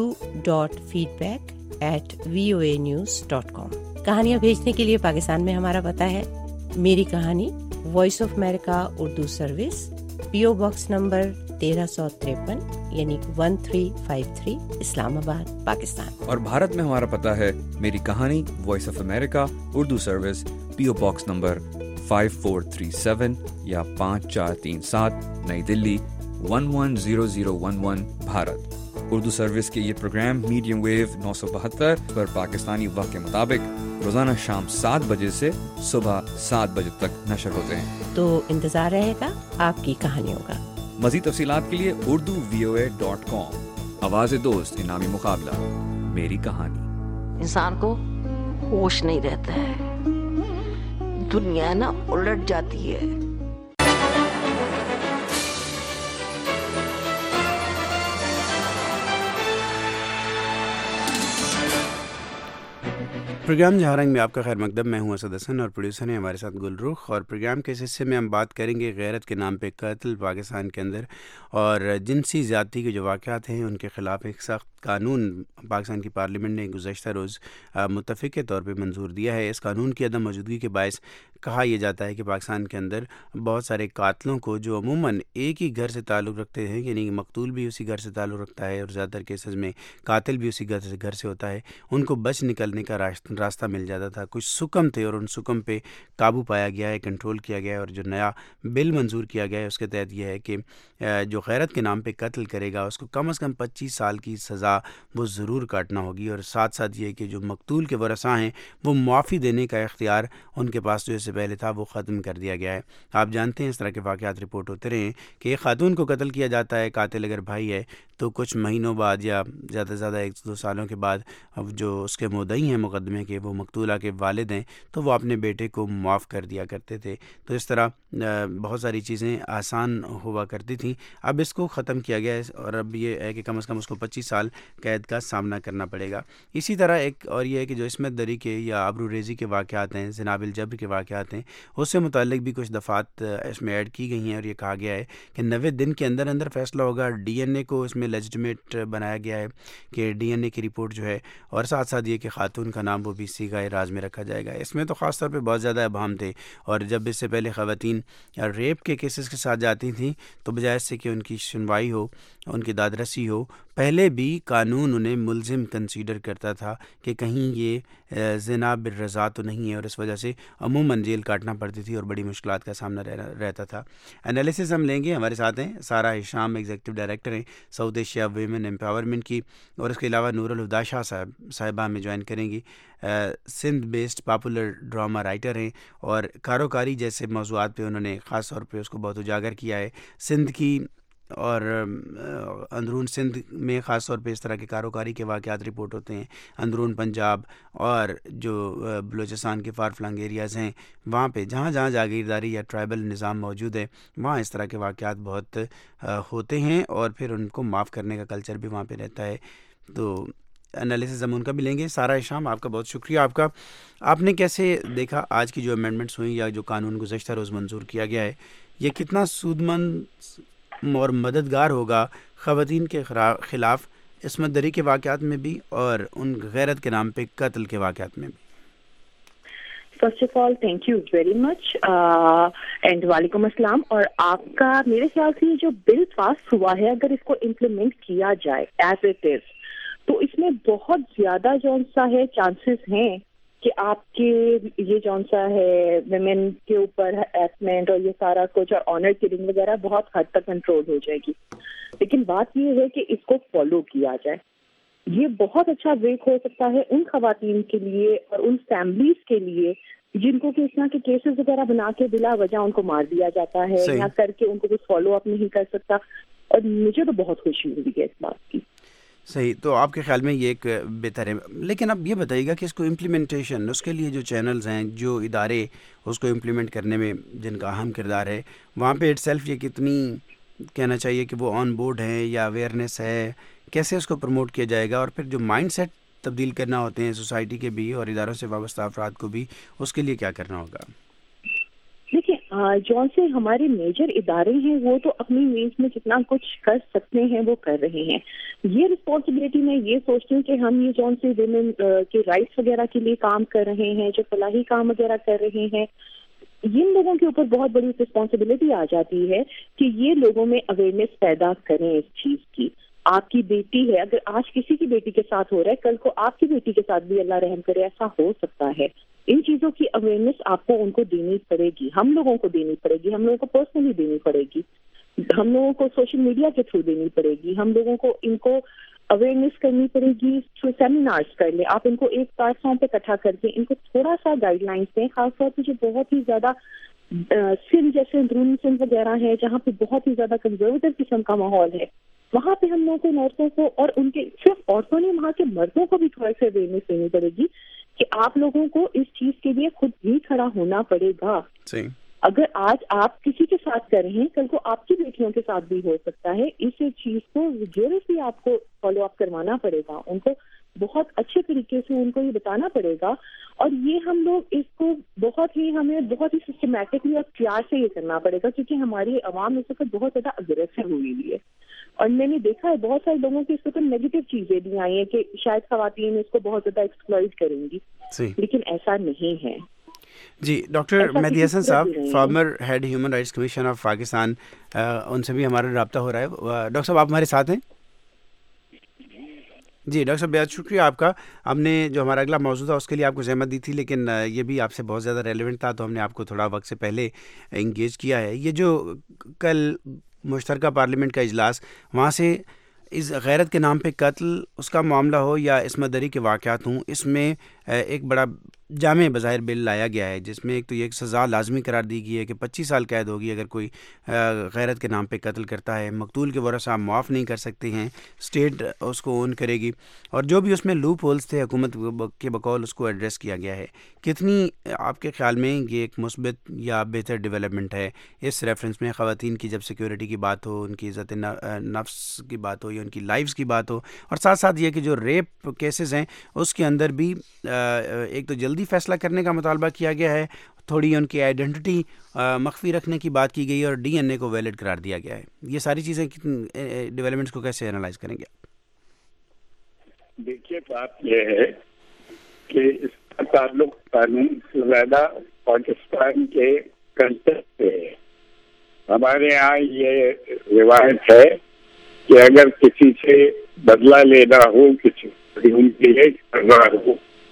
urdu.feedback@voanews.com। कहानियाँ भेजने के लिए पाकिस्तान में हमारा पता है मेरी कहानी, Voice of America Urdu service, PO box number 1353 यानी 1353, इस्लामाबाद, पाकिस्तान। और भारत में हमारा पता है मेरी कहानी, Voice of America Urdu service, PO box number 5437 या 5437, नई दिल्ली 110011, भारत। उर्दू सर्विस के ये प्रोग्राम मीडियम वेव 972 पर पाकिस्तानी वक्त के मुताबिक रोजाना शाम 7 बजे से सुबह 7 बजे तक नशर होते हैं। तो इंतजार रहेगा आपकी कहानियों का। मज़ीद तफसीलात के लिए urduvoa.com। आवाज़ दोस्त इनामी मुकाबला, मेरी कहानी। इंसान को होश नहीं रहता है, दुनिया ना उलट जाती है। प्रोग्राम जहाँ रंग में आपका खैर मकदम, मैं हूँ असद हसन और प्रोड्यूसर हैं हमारे साथ गुलरुख। और प्रोग्राम के इस हिस्से में हम बात करेंगे गैरत के नाम पे कत्ल पाकिस्तान के अंदर और जिनसी ज़्यादती के जो वाक़यात हैं उनके ख़िलाफ़ एक सख्त कानून पाकिस्तान की पार्लियामेंट ने गुज़श्ता रोज़ मुत्तफ़िक़ के तौर पे मंजूर दिया है। इस कानून की अदम मौजूदगी के बायस कहा यह जाता है कि पाकिस्तान के अंदर बहुत सारे कातलों को जो अमूमन एक ही घर से ताल्लुक़ रखते हैं, यानी मकतूल भी उसी घर से ताल्लुक़ रखता है और ज़्यादातर केसेस में कातिल भी उसी घर से होता है, उनको बच निकलने का रास्ता मिल जाता था। कुछ सुकम थे और उन सुकम पे काबू पाया गया है, कंट्रोल किया गया है। और जो नया बिल मंजूर किया गया है उसके तहत यह है कि जो गैरत के नाम पे कत्ल करेगा उसको कम से कम 25 साल की सज़ा वो ज़रूर काटना होगी। और साथ साथ ये कि जो मकतूल के वरसा हैं वो मुआफ़ी देने का इख्तियार उनके पास जो इससे पहले था वो ख़त्म कर दिया गया है। आप जानते हैं इस तरह के वाक़यात रिपोर्ट होते रहे कि एक खातून को कत्ल किया जाता है, कातिल अगर भाई है तो कुछ महीनों बाद या ज़्यादा से ज़्यादा 1-2 सालों के बाद अब जो उसके मुद्दई हैं मुकदमे के, वो मकतूला के वालिद हैं, तो वो अपने बेटे को मुआफ़ कर दिया करते थे। तो इस तरह बहुत सारी चीज़ें आसान हुआ करती थी। अब इसको ख़त्म किया गया है और अब ये है कि कम से कम उसको 25 साल कैद का सामना करना पड़ेगा। इसी तरह एक और ये है कि जो इस्मत दरी के या आबरू रेज़ी के वाक़यात हैं, ज़नाबिल जब्र के वाक़यात واقعات ہیں اس سے متعلق بھی کچھ دفعات اس میں ایڈ کی گئی ہیں، اور یہ کہا گیا ہے کہ 90 دن کے اندر اندر فیصلہ ہوگا۔ ڈی این اے کو اس میں لیجٹمیٹ بنایا گیا ہے کہ ڈی این اے کی رپورٹ جو ہے، اور ساتھ ساتھ یہ کہ خاتون کا نام وہ بھی سیغہ راز میں رکھا جائے گا۔ اس میں تو خاص طور پہ بہت زیادہ ابہام تھے، اور جب اس سے پہلے خواتین ریپ کے کیسز کے ساتھ جاتی تھیں تو بجائے اس سے کہ ان کی سنوائی ہو، ان کی دادرسی ہو، پہلے بھی قانون انہیں ملزم کنسیڈر کرتا تھا کہ کہیں یہ زنا بالرضا تو نہیں ہے، اور اس وجہ سے عموماً جیل کاٹنا پڑتی تھی اور بڑی مشکلات کا سامنا رہتا تھا۔ انالیسس ہم لیں گے، ہمارے ساتھ ہیں سارہ ہشام، ایگزیکٹو ڈائریکٹر ہیں ساؤتھ ایشیا ویمن امپاورمنٹ کی، اور اس کے علاوہ نور الہدا شاہ صاحبہ ہمیں جوائن کریں گی، Sindh based popular drama writer ہیں، اور کاروکاری جیسے موضوعات پہ انہوں نے خاص طور پہ اس کو بہت اجاگر کیا ہے۔ سندھ کی اور اندرون سندھ میں خاص طور پہ اس طرح کے کاروکاری کے واقعات رپورٹ ہوتے ہیں، اندرون پنجاب اور جو بلوچستان کے فار فلنگ ایریاز ہیں وہاں پہ جہاں جہاں جاگیرداری یا ٹرائبل نظام موجود ہے وہاں اس طرح کے واقعات بہت ہوتے ہیں، اور پھر ان کو معاف کرنے کا کلچر بھی وہاں پہ رہتا ہے۔ تو انالیسز ہم ان کا بھی لیں گے۔ سارہ ہشام، آپ کا بہت شکریہ۔ آپ نے کیسے دیکھا آج کی جو امینڈمنٹس ہوئیں یا جو قانون گزشتہ روز منظور کیا گیا ہے، یہ کتنا سودمند اور مددگار ہوگا خواتین کے خلاف عصمت دری کے واقعات میں بھی اور ان غیرت کے نام پہ قتل کے واقعات میں بھی؟ First of all thank you very much and وعلیکم السلام۔ اور آپ کا میرے خیال سے یہ جو بل پاس ہوا ہے اگر اس کو امپلیمنٹ کیا جائے ایز اٹ از تو اس میں بہت زیادہ جون سا ہے چانسز ہیں کہ آپ کے یہ جون سا ہے ویمن کے اوپر ہراسمنٹ اور یہ سارا کچھ اور آنر کلنگ وغیرہ بہت حد تک کنٹرول ہو جائے گی، لیکن بات یہ ہے کہ اس کو فالو کیا جائے۔ یہ بہت اچھا بریک ہو سکتا ہے ان خواتین کے لیے اور ان فیملیز کے لیے جن کو کہ اس طرح کے کیسز وغیرہ بنا کے بلا وجہ ان کو مار دیا جاتا ہے یا کر کے ان کو کچھ فالو اپ نہیں کر سکتا، اور مجھے تو بہت خوشی ہوئی ہے اس بات کی۔ صحیح، تو آپ کے خیال میں یہ ایک بہتر ہے، لیکن اب یہ بتائیے گا کہ اس کو امپلیمنٹیشن، اس کے لیے جو چینلز ہیں، جو ادارے اس کو امپلیمنٹ کرنے میں جن کا اہم کردار ہے، وہاں پہ اٹ سیلف یہ کتنی کہنا چاہیے کہ وہ آن بورڈ ہیں یا اویئرنیس ہے، کیسے اس کو پروموٹ کیا جائے گا، اور پھر جو مائنڈ سیٹ تبدیل کرنا ہوتے ہیں سوسائٹی کے بھی اور اداروں سے وابستہ افراد کو بھی، اس کے لیے کیا کرنا ہوگا؟ دیکھیں جون سے ہمارے میجر ادارے ہیں وہ تو اپنی مینس میں جتنا کچھ کر سکتے ہیں وہ کر رہے ہیں۔ یہ رسپانسبلٹی میں یہ سوچتی ہوں کہ ہم یہ جون سے ویمن کے رائٹس وغیرہ کے لیے کام کر رہے ہیں، جو فلاحی کام وغیرہ کر رہے ہیں، ان لوگوں کے اوپر بہت بڑی رسپانسبلٹی آ جاتی ہے کہ یہ لوگوں میں اویئرنیس پیدا کریں اس چیز کی۔ آپ کی بیٹی ہے، اگر آج کسی کی بیٹی کے ساتھ ہو رہا ہے کل کو آپ کی بیٹی کے ساتھ بھی اللہ رحم کرے ایسا ہو سکتا ہے۔ ان چیزوں کی اویئرنیس آپ کو ان کو دینی پڑے گی، ہم لوگوں کو دینی پڑے گی، ہم لوگوں کو پرسنلی دینی پڑے گی، ہم لوگوں کو سوشل میڈیا کے تھرو دینی پڑے گی، ہم لوگوں کو ان کو اویئرنیس کرنی پڑے گی تھرو سیمینارز کر لیں، آپ ان کو ایک پلیٹ فارم پہ اکٹھا کر کے ان کو تھوڑا سا گائیڈ لائنس دیں، خاص طور پہ جو بہت ہی زیادہ سندھ جیسے اندرونی سندھ وغیرہ ہے جہاں پہ بہت ہی زیادہ کنزرویٹو قسم کا ماحول ہے، وہاں پہ ہم لوگوں کو عورتوں کو اور ان کے صرف عورتوں نے وہاں کے مردوں کو بھی تھوڑا سا اویئرنیس دینی پڑے گی کہ آپ لوگوں کو اس چیز کے لیے خود بھی کھڑا ہونا پڑے گا۔ اگر آج آپ کسی کے ساتھ کر رہے ہیں کل کو آپ کی بیٹیوں کے ساتھ بھی ہو سکتا ہے، اس چیز کو ریگولرلی آپ کو فالو اپ کروانا پڑے گا، ان کو بہت اچھے طریقے سے ان کو یہ بتانا پڑے گا، اور یہ ہم لوگ اس کو ہمیں بہت ہی سسٹمیٹکلی اور پیار سے یہ کرنا پڑے گا کیونکہ ہماری عوام اس وقت بہت زیادہ اگریسو ہوئی ہوئی ہے، اور میں نے دیکھا ہے بہت سارے لوگوں کی اس وقت نیگیٹو چیزیں بھی آئی ہیں کہ شاید خواتین اس کو بہت زیادہ ایکسپلائٹ کریں گی، لیکن ایسا نہیں ہے۔ جی ڈاکٹر مہدی حسن صاحب، former head human rights commission of Pakistan, ان سے بھی ہمارا رابطہ ہو رہا ہے۔ ڈاکٹر صاحب آپ ہمارے ساتھ ہیں؟ جی ڈاکٹر صاحب بہت شکریہ آپ کا، ہم نے جو ہمارا اگلا موضوع تھا اس کے لیے آپ کو زحمت دی تھی، لیکن یہ بھی آپ سے بہت زیادہ ریلیونٹ تھا تو ہم نے آپ کو تھوڑا وقت سے پہلے انگیج کیا ہے۔ یہ جو کل مشترکہ پارلیمنٹ کا اجلاس، وہاں سے اس غیرت کے نام پہ قتل اس کا معاملہ ہو یا عصمت دری کے واقعات ہوں، اس میں ایک بڑا جامع بظاہر بل لایا گیا ہے جس میں ایک تو یہ سزا لازمی قرار دی گئی ہے کہ 25 سال قید ہوگی اگر کوئی غیرت کے نام پہ قتل کرتا ہے، مقتول کے ورثاء معاف نہیں کر سکتے ہیں، اسٹیٹ اس کو اون کرے گی، اور جو بھی اس میں لوپ ہولز تھے حکومت کے بقول اس کو ایڈریس کیا گیا ہے۔ کتنی آپ کے خیال میں یہ ایک مثبت یا بہتر ڈیولپمنٹ ہے اس ریفرنس میں، خواتین کی جب سیکیورٹی کی بات ہو، ان کی عزت نفس کی بات ہو یا ان کی لائفز کی بات ہو، اور ساتھ ساتھ یہ کہ جو ریپ کیسز ہیں اس کے اندر بھی ایک تو جلدی فیصلہ کرنے کا مطالبہ کیا گیا ہے، تھوڑی ان کی آئیڈینٹی مخفی رکھنے کی بات کی گئی اور ڈی این اے کو ویلڈ قرار دیا گیا ہے. یہ ساری چیزیں ڈیولپمنٹس کو کیسے انالائز کریں گے؟ دیکھیے بات یہ ہے کہ اس کا تعلق قانون سے زیادہ پاکستان کے کلچر سے ہے. ہمارے یہاں یہ روایت ہے کہ اگر کسی سے بدلہ لینا ہو, کسی کرنا ہو,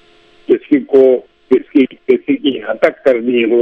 کسی کی ہتک کرنی ہو,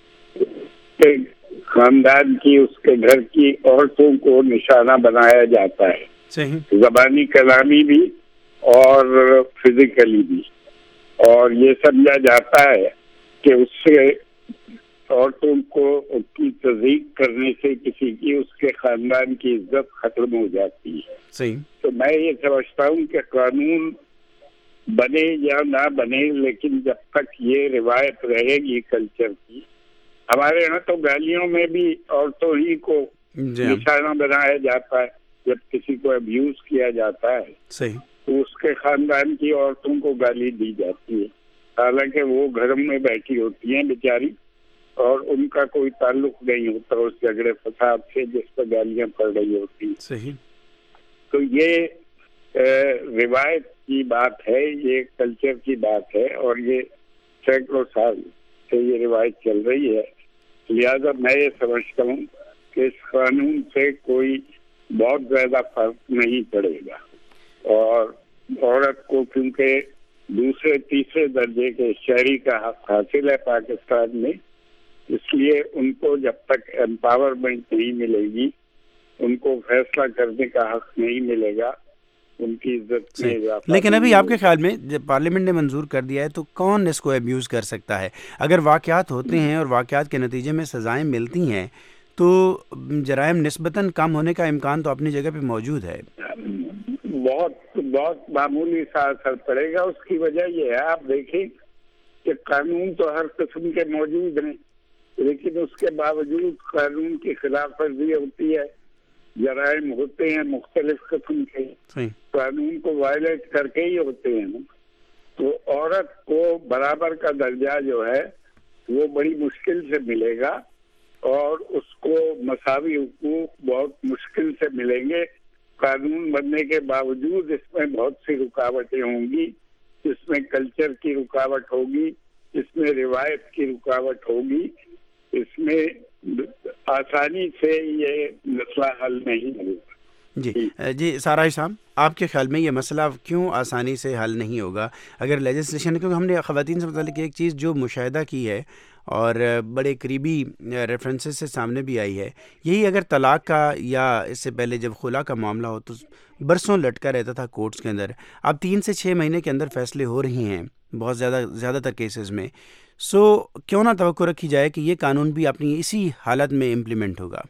خاندان کی, اس کے گھر کی عورتوں کو نشانہ بنایا جاتا ہے. صحیح. زبانی کلامی بھی اور فزیکلی بھی. اور یہ سمجھا جاتا ہے کہ اس سے عورتوں کو اس کی تضییق کرنے سے کسی کی اس کے خاندان کی عزت ختم ہو جاتی ہے. صحیح. تو میں یہ سمجھتا ہوں کہ قانون بنے یا نہ بنے, لیکن جب تک یہ روایت رہے گی کلچر کی. ہمارے یہاں تو گالیوں میں بھی عورتوں ہی کو نشانہ بنایا جاتا ہے. جب کسی کو ابیوز کیا جاتا ہے صحیح تو اس کے خاندان کی عورتوں کو گالی دی جاتی ہے, حالانکہ وہ گھر میں بیٹھی ہوتی ہیں بیچاری اور ان کا کوئی تعلق نہیں ہوتا اس جھگڑے فساد سے جس پر گالیاں پڑ رہی ہوتی ہیں. صحیح. تو یہ روایت کی بات ہے, یہ کلچر کی بات ہے, اور یہ سینکڑوں سال سے یہ روایت چل رہی ہے. لہذا میں یہ سمجھتا ہوں کہ اس قانون سے کوئی بہت زیادہ فرق نہیں پڑے گا, اور عورت کو کیونکہ دوسرے تیسرے درجے کے شہری کا حق حاصل ہے پاکستان میں, اس لیے ان کو جب تک امپاورمنٹ نہیں ملے گی, ان کو فیصلہ کرنے کا حق نہیں ملے گا, ان کی عزت میں اضافہ. لیکن ابھی آپ کے خیال میں جب پارلیمنٹ نے منظور کر دیا ہے تو کون اس کو ابیوز کر سکتا ہے؟ اگر واقعات ہوتے ہیں اور واقعات کے نتیجے میں سزائیں ملتی ہیں تو جرائم نسبتاً کم ہونے کا امکان تو اپنی جگہ پہ موجود ہے. بہت بہت معمولی سا اثر پڑے گا. اس کی وجہ یہ ہے, آپ دیکھیں کہ قانون تو ہر قسم کے موجود ہیں, لیکن اس کے باوجود قانون کی خلاف ورزی ہوتی ہے, جرائم ہوتے ہیں مختلف قسم کے, قانون کو وائلیٹ کر کے ہی ہوتے ہیں. تو عورت کو برابر کا درجہ جو ہے وہ بڑی مشکل سے ملے گا, اور اس کو مساوی حقوق بہت مشکل سے ملیں گے. قانون بننے کے باوجود اس میں بہت سی رکاوٹیں ہوں گی, اس میں کلچر کی رکاوٹ ہوگی, اس میں روایت کی رکاوٹ ہوگی, اس میں آسانی سے یہ مسئلہ حل نہیں ہوگا. جی سارا صاحب, آپ کے خیال میں یہ مسئلہ کیوں آسانی سے حل نہیں ہوگا اگر لیجسلیشن, کیونکہ ہم نے خواتین سے متعلق ایک چیز جو مشاہدہ کی ہے اور بڑے قریبی ریفرنسز سے سامنے بھی آئی ہے, یہی اگر طلاق کا یا اس سے پہلے جب خلا کا معاملہ ہو تو برسوں لٹکا رہتا تھا کورٹس کے اندر, اب 3 سے 6 مہینے کے اندر فیصلے ہو رہی ہیں بہت زیادہ تر کیسز میں. سو کیوں نہ توقع رکھی جائے کہ یہ قانون بھی اپنی اسی حالت میں امپلیمنٹ ہوگا؟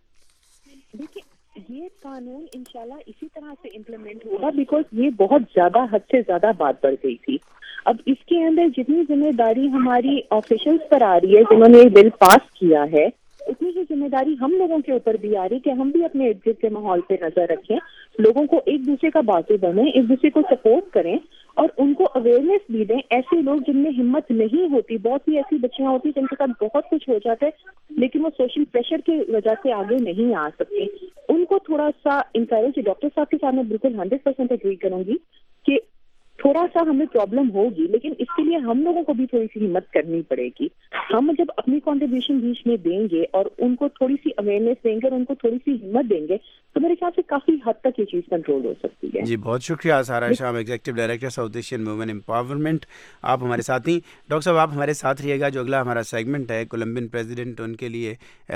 دیکھیے یہ قانون انشاءاللہ اسی طرح سے امپلیمنٹ ہوگا, بیکاز یہ بہت زیادہ حد سے زیادہ بات بڑھ گئی تھی. اب اس کے اندر جتنی ذمہ داری ہماری آفیشلز پر آ رہی ہے جنہوں نے یہ بل پاس کیا ہے, اتنی ہی ذمہ داری ہم لوگوں کے اوپر بھی آ رہی کہ ہم بھی اپنے ارد گرد کے ماحول پہ نظر رکھیں, لوگوں کو ایک دوسرے کا بازو بنیں, ایک دوسرے کو سپورٹ کریں اور ان کو اویئرنیس بھی دیں. ایسے لوگ جن میں ہمت نہیں ہوتی, بہت سی ایسی بچیاں ہوتی جن کے ساتھ بہت کچھ ہو جاتا ہے لیکن وہ سوشل پریشر کی وجہ سے آگے نہیں آ سکتی, ان کو تھوڑا سا انکریج. ڈاکٹر صاحب کے ساتھ میں بالکل 100% اگری کروں گی کہ تھوڑا سا ہمیں پرابلم ہوگی, لیکن اس کے لیے ہم لوگوں کو بھی تھوڑی سی ہمت کرنی پڑے گی. ہم جب اپنی کنٹریبیوشن بیچ میں دیں گے اور ان کو تھوڑی سی اویئرنیس دیں گے اور ان کو تھوڑی سی ہمت دیں گے تو میرے خیال سے کافی حد تک یہ چیز کنٹرول ہو سکتی ہے. جی بہت شکریہ Sara Shaam, executive director South Asian women empowerment, آپ ہمارے ساتھ ہی. ڈاکٹر صاحب آپ ہمارے ساتھ رہیے گا, جو اگلا ہمارا سیگمنٹ ہے کولمبین پریزیڈنٹ, ان کے لیے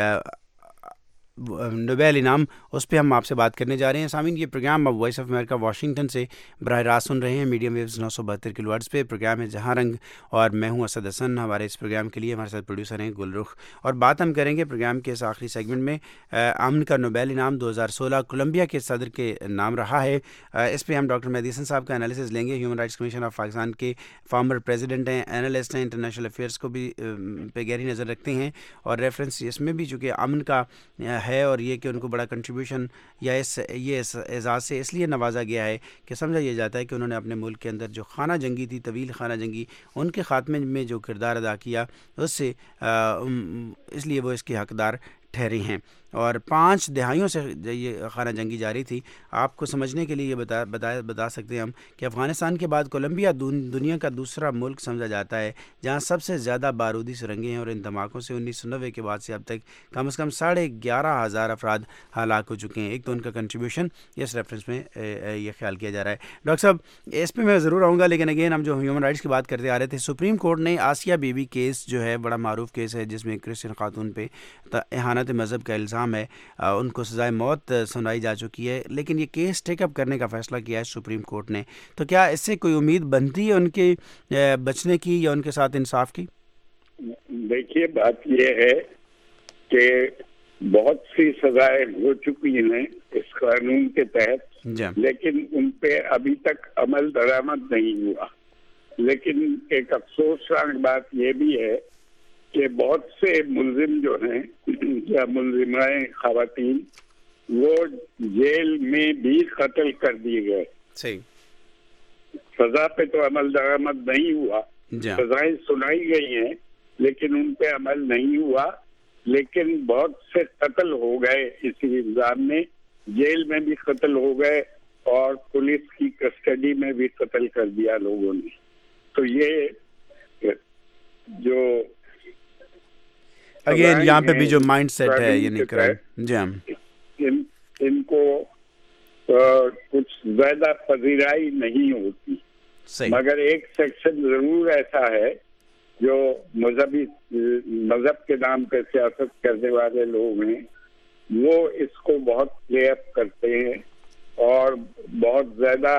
نوبیل انعام, اس پہ ہم آپ سے بات کرنے جا رہے ہیں. سامعین یہ پروگرام اب وائس آف امریکہ واشنگٹن سے براہ راست سن رہے ہیں, میڈیم ویوز 972 کلو ہرٹز پہ. پروگرام ہے جہاں رنگ اور میں ہوں اسد حسن. ہمارے اس پروگرام کے لیے ہمارے ساتھ پروڈیوسر ہیں گل رخ, اور بات ہم کریں گے پروگرام کے اس آخری سیگمنٹ میں امن کا نوبیل انعام 2016 کولمبیا کے صدر کے نام رہا ہے. اس پہ ہم ڈاکٹر مہدی حسن صاحب کا انالیسز لیں گے. Human rights commission of Pakistan کے فارمر پریزیڈنٹ ہیں, انالسٹ ہیں, انٹرنیشنل افیئرس کو بھی پہ گہری نظر رکھتے ہیں, اور ریفرنس اس میں بھی چونکہ امن کا ہے اور یہ کہ ان کو بڑا کنٹریبیوشن یا یہ اعزاز سے اس لیے نوازا گیا ہے کہ سمجھا یہ جاتا ہے کہ انہوں نے اپنے ملک کے اندر جو خانہ جنگی تھی، طویل خانہ جنگی، ان کے خاتمے میں جو کردار ادا کیا اس سے اس لیے وہ اس کے حقدار ٹھہرے ہیں. اور 5 دہائیوں سے یہ خانہ جنگی جاری تھی. آپ کو سمجھنے کے لیے یہ بتا سکتے ہیں ہم کہ افغانستان کے بعد کولمبیا دنیا کا دوسرا ملک سمجھا جاتا ہے جہاں سب سے زیادہ بارودی سرنگیں ہیں، اور ان دھماکوں سے 1990 کے بعد سے اب تک کم از کم 11,500 افراد ہلاک ہو چکے ہیں. ایک تو ان کا کنٹریبیوشن اس ریفرنس میں یہ خیال کیا جا رہا ہے. ڈاکٹر صاحب اس پہ میں ضرور آؤں گا، لیکن اگین ہم جو ہیومن رائٹس کی بات کرتے آ رہے تھے، سپریم کورٹ نے آسیہ بی بی کیس جو ہے بڑا معروف کیس ہے جس میں کرسچن خاتون پہ اہانت مذہب کا الزام ہے، ان کو سزائے موت سنائی جا چکی ہے، لیکن یہ کیس ٹیک اپ کرنے کا فیصلہ کیا ہے سپریم کورٹ نے. تو کیا اس سے کوئی امید بنتی ہے ان کے بچنے کی یا ان کے ساتھ انصاف کی؟ دیکھیے بات یہ ہے کہ بہت سی سزائیں ہو چکی ہیں اس قانون کے تحت، لیکن ان پہ ابھی تک عمل درآمد نہیں ہوا. لیکن ایک افسوسناک بات یہ بھی ہے کہ بہت سے ملزم جو ہیں یا ملزمائیں خواتین وہ جیل میں بھی قتل کر دیے گئے. صحیح. سزا پہ تو عمل درآمد نہیں ہوا، سزائیں سنائی گئی ہیں لیکن ان پہ عمل نہیں ہوا. لیکن بہت سے قتل ہو گئے اسی الزام میں، جیل میں بھی قتل ہو گئے اور پولیس کی کسٹڈی میں بھی قتل کر دیا لوگوں نے. تو یہ جو اگین یہاں پہ بھی جو مائنڈ سیٹ ہے یعنی کرائم، جی ہم ان کو کچھ زیادہ پذیرائی نہیں ہوتی. مگر ایک سیکشن ضرور ایسا ہے جو مذہب کے نام پہ سیاست کرنے والے لوگ ہیں، وہ اس کو بہت پلے اپ کرتے ہیں اور بہت زیادہ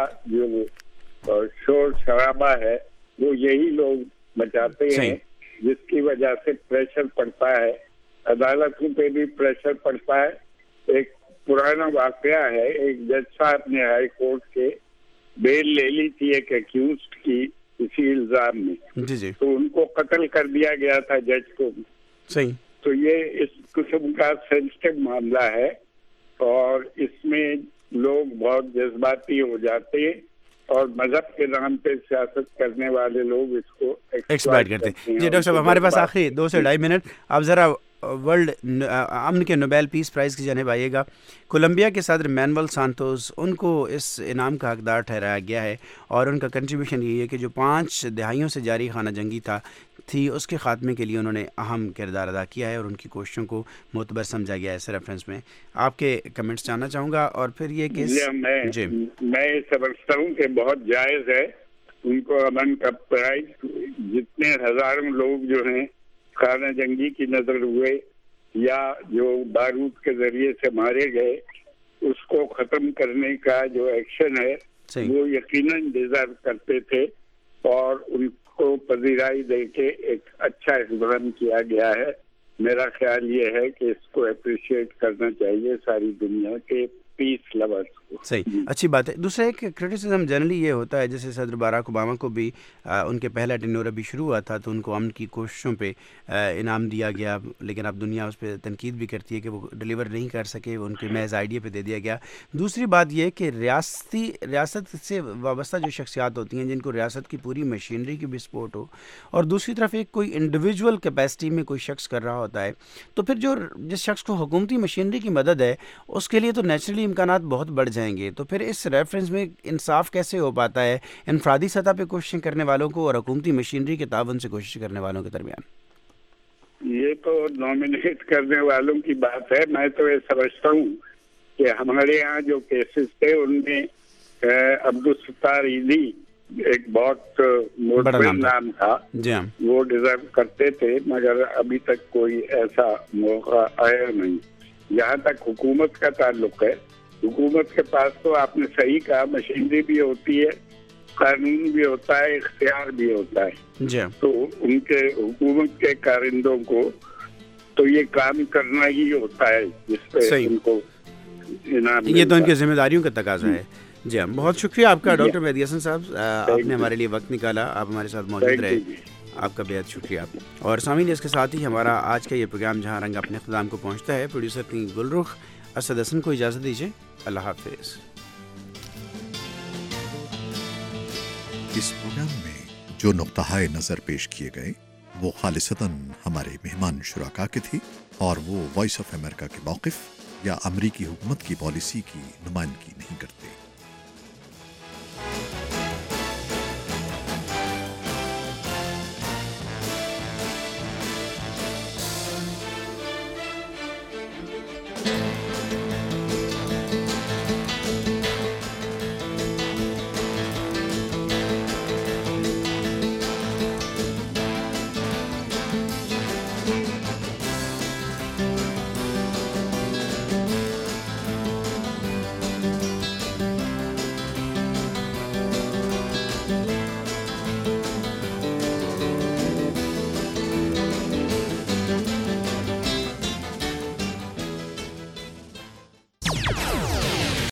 جو شور شرابہ ہے وہ یہی لوگ مچاتے ہیں، جس کی وجہ سے پریشر پڑتا ہے، عدالتوں پہ بھی پریشر پڑتا ہے. ایک پرانا واقعہ ہے، ایک جج صاحب نے ہائی کورٹ کے بیل لے لی تھی ایک ایکیوزڈ کی اسی الزام میں، تو ان کو قتل کر دیا گیا تھا جج کو. صحیح. تو یہ اس قسم کا سینسٹیو معاملہ ہے اور اس میں لوگ بہت جذباتی ہو جاتے ہیں اور مذہب کے نام پہ سیاست کرنے والے لوگ اس کو ایکسپلائٹ کرتے ہیں. جی ڈاکٹر صاحب ہمارے پاس آخری 2 سے 2.5 منٹ، آپ ذرا ورلڈ امن کے نوبیل پیس پرائز کی جانب آئیے گا. کولمبیا کے صدر مینوئل سانتوس، ان کو اس انعام کا حقدار ٹھہرایا گیا ہے اور ان کا کنٹریبیوشن یہ ہے کہ جو 5 دہائیوں سے جاری خانہ جنگی تھی اس کے خاتمے کے لیے انہوں نے اہم کردار ادا کیا ہے اور ان کی کوششوں کو معتبر سمجھا گیا ہے. اس ریفرنس میں آپ کے کمنٹس جاننا چاہوں گا. اور پھر یہ کیس میں سمجھتا ہوں کہ بہت جائز ہے ان کو امن کا پرائز. جتنے ہزاروں لوگ جو ہیں خانہ جنگی کی نظر ہوئے یا جو بارود کے ذریعے سے مارے گئے، اس کو ختم کرنے کا جو ایکشن ہے وہ یقیناً ڈیزرو کرتے تھے اور ان کو پذیرائی دے کے ایک اچھا اقدام کیا گیا ہے. میرا خیال یہ ہے کہ اس کو اپریشیٹ کرنا چاہیے ساری دنیا کے پیس لورز کو. صحیح، اچھی بات ہے. دوسرا ایک کرٹیسزم جنرلی یہ ہوتا ہے، جیسے صدر باراک اوباما کو بھی ان کے پہلا ٹینیور ابھی شروع ہوا تھا تو ان کو امن کی کوششوں پہ انعام دیا گیا، لیکن اب دنیا اس پہ تنقید بھی کرتی ہے کہ وہ ڈیلیور نہیں کر سکے، ان کے محض آئیڈیا پہ دے دیا گیا. دوسری بات یہ کہ ریاست سے وابستہ جو شخصیات ہوتی ہیں جن کو ریاست کی پوری مشینری کی بھی سپورٹ ہو، اور دوسری طرف ایک کوئی انڈیویجول کیپیسٹی میں کوئی شخص کر رہا ہوتا ہے، تو پھر جس شخص کو حکومتی مشینری کی مدد ہے اس کے لیے تو نیچرلی امکانات بہت بڑھ جائیں گے. تو پھر اس ریفرنس میں انصاف کیسے ہو پاتا ہے انفرادی سطح پہ کوششیں کرنے والوں کو اور حکومتی مشینری کے تعاون سے کوشش کرنے والوں کے درمیان؟ یہ تو نامینیٹ کرنے والوں کی بات ہے. میں تو یہ سمجھتا ہوں کہ ہمارے یہاں جو کیسز تھے ان میں عبدالستار ایدھی ایک بہت موٹر نام تھا، وہ ڈیزرو کرتے تھے، مگر ابھی تک کوئی ایسا موقع آیا نہیں. جہاں تک حکومت کا تعلق ہے، حکومت کے پاس تو آپ نے صحیح کہا مشینری بھی ہوتی ہے، قانون بھی ہوتا ہے، اختیار بھی ہوتا ہے. تو ان کے حکومت کے کارندوں کو تو یہ کام کرنا ہی ہوتا ہے جس پہ ان کو انعام، یہ تو ان کی ذمہ داریوں کا تقاضا ہے. جی ہاں، بہت شکریہ آپ کا ڈاکٹر مہدی حسن صاحب، آپ نے ہمارے لیے وقت نکالا، آپ ہمارے ساتھ موجود رہے. آپ کا بےحد شکریہ. اور سامعین اس کے ساتھ ہی ہمارا آج کا یہ پروگرام جہاں رنگ اپنے اختتام کو پہنچتا ہے. پروڈیوسر تھیں گلرخ. اسد حسن کو اجازت دیجیے. اللہ حافظ. اس پروگرام میں جو نقطۂ نظر پیش کیے گئے وہ خالصتاً ہمارے مہمان شرکا کے تھی اور وہ وائس آف امریکہ کے موقف یا امریکی حکومت کی پالیسی کی نمائندگی نہیں کرتے.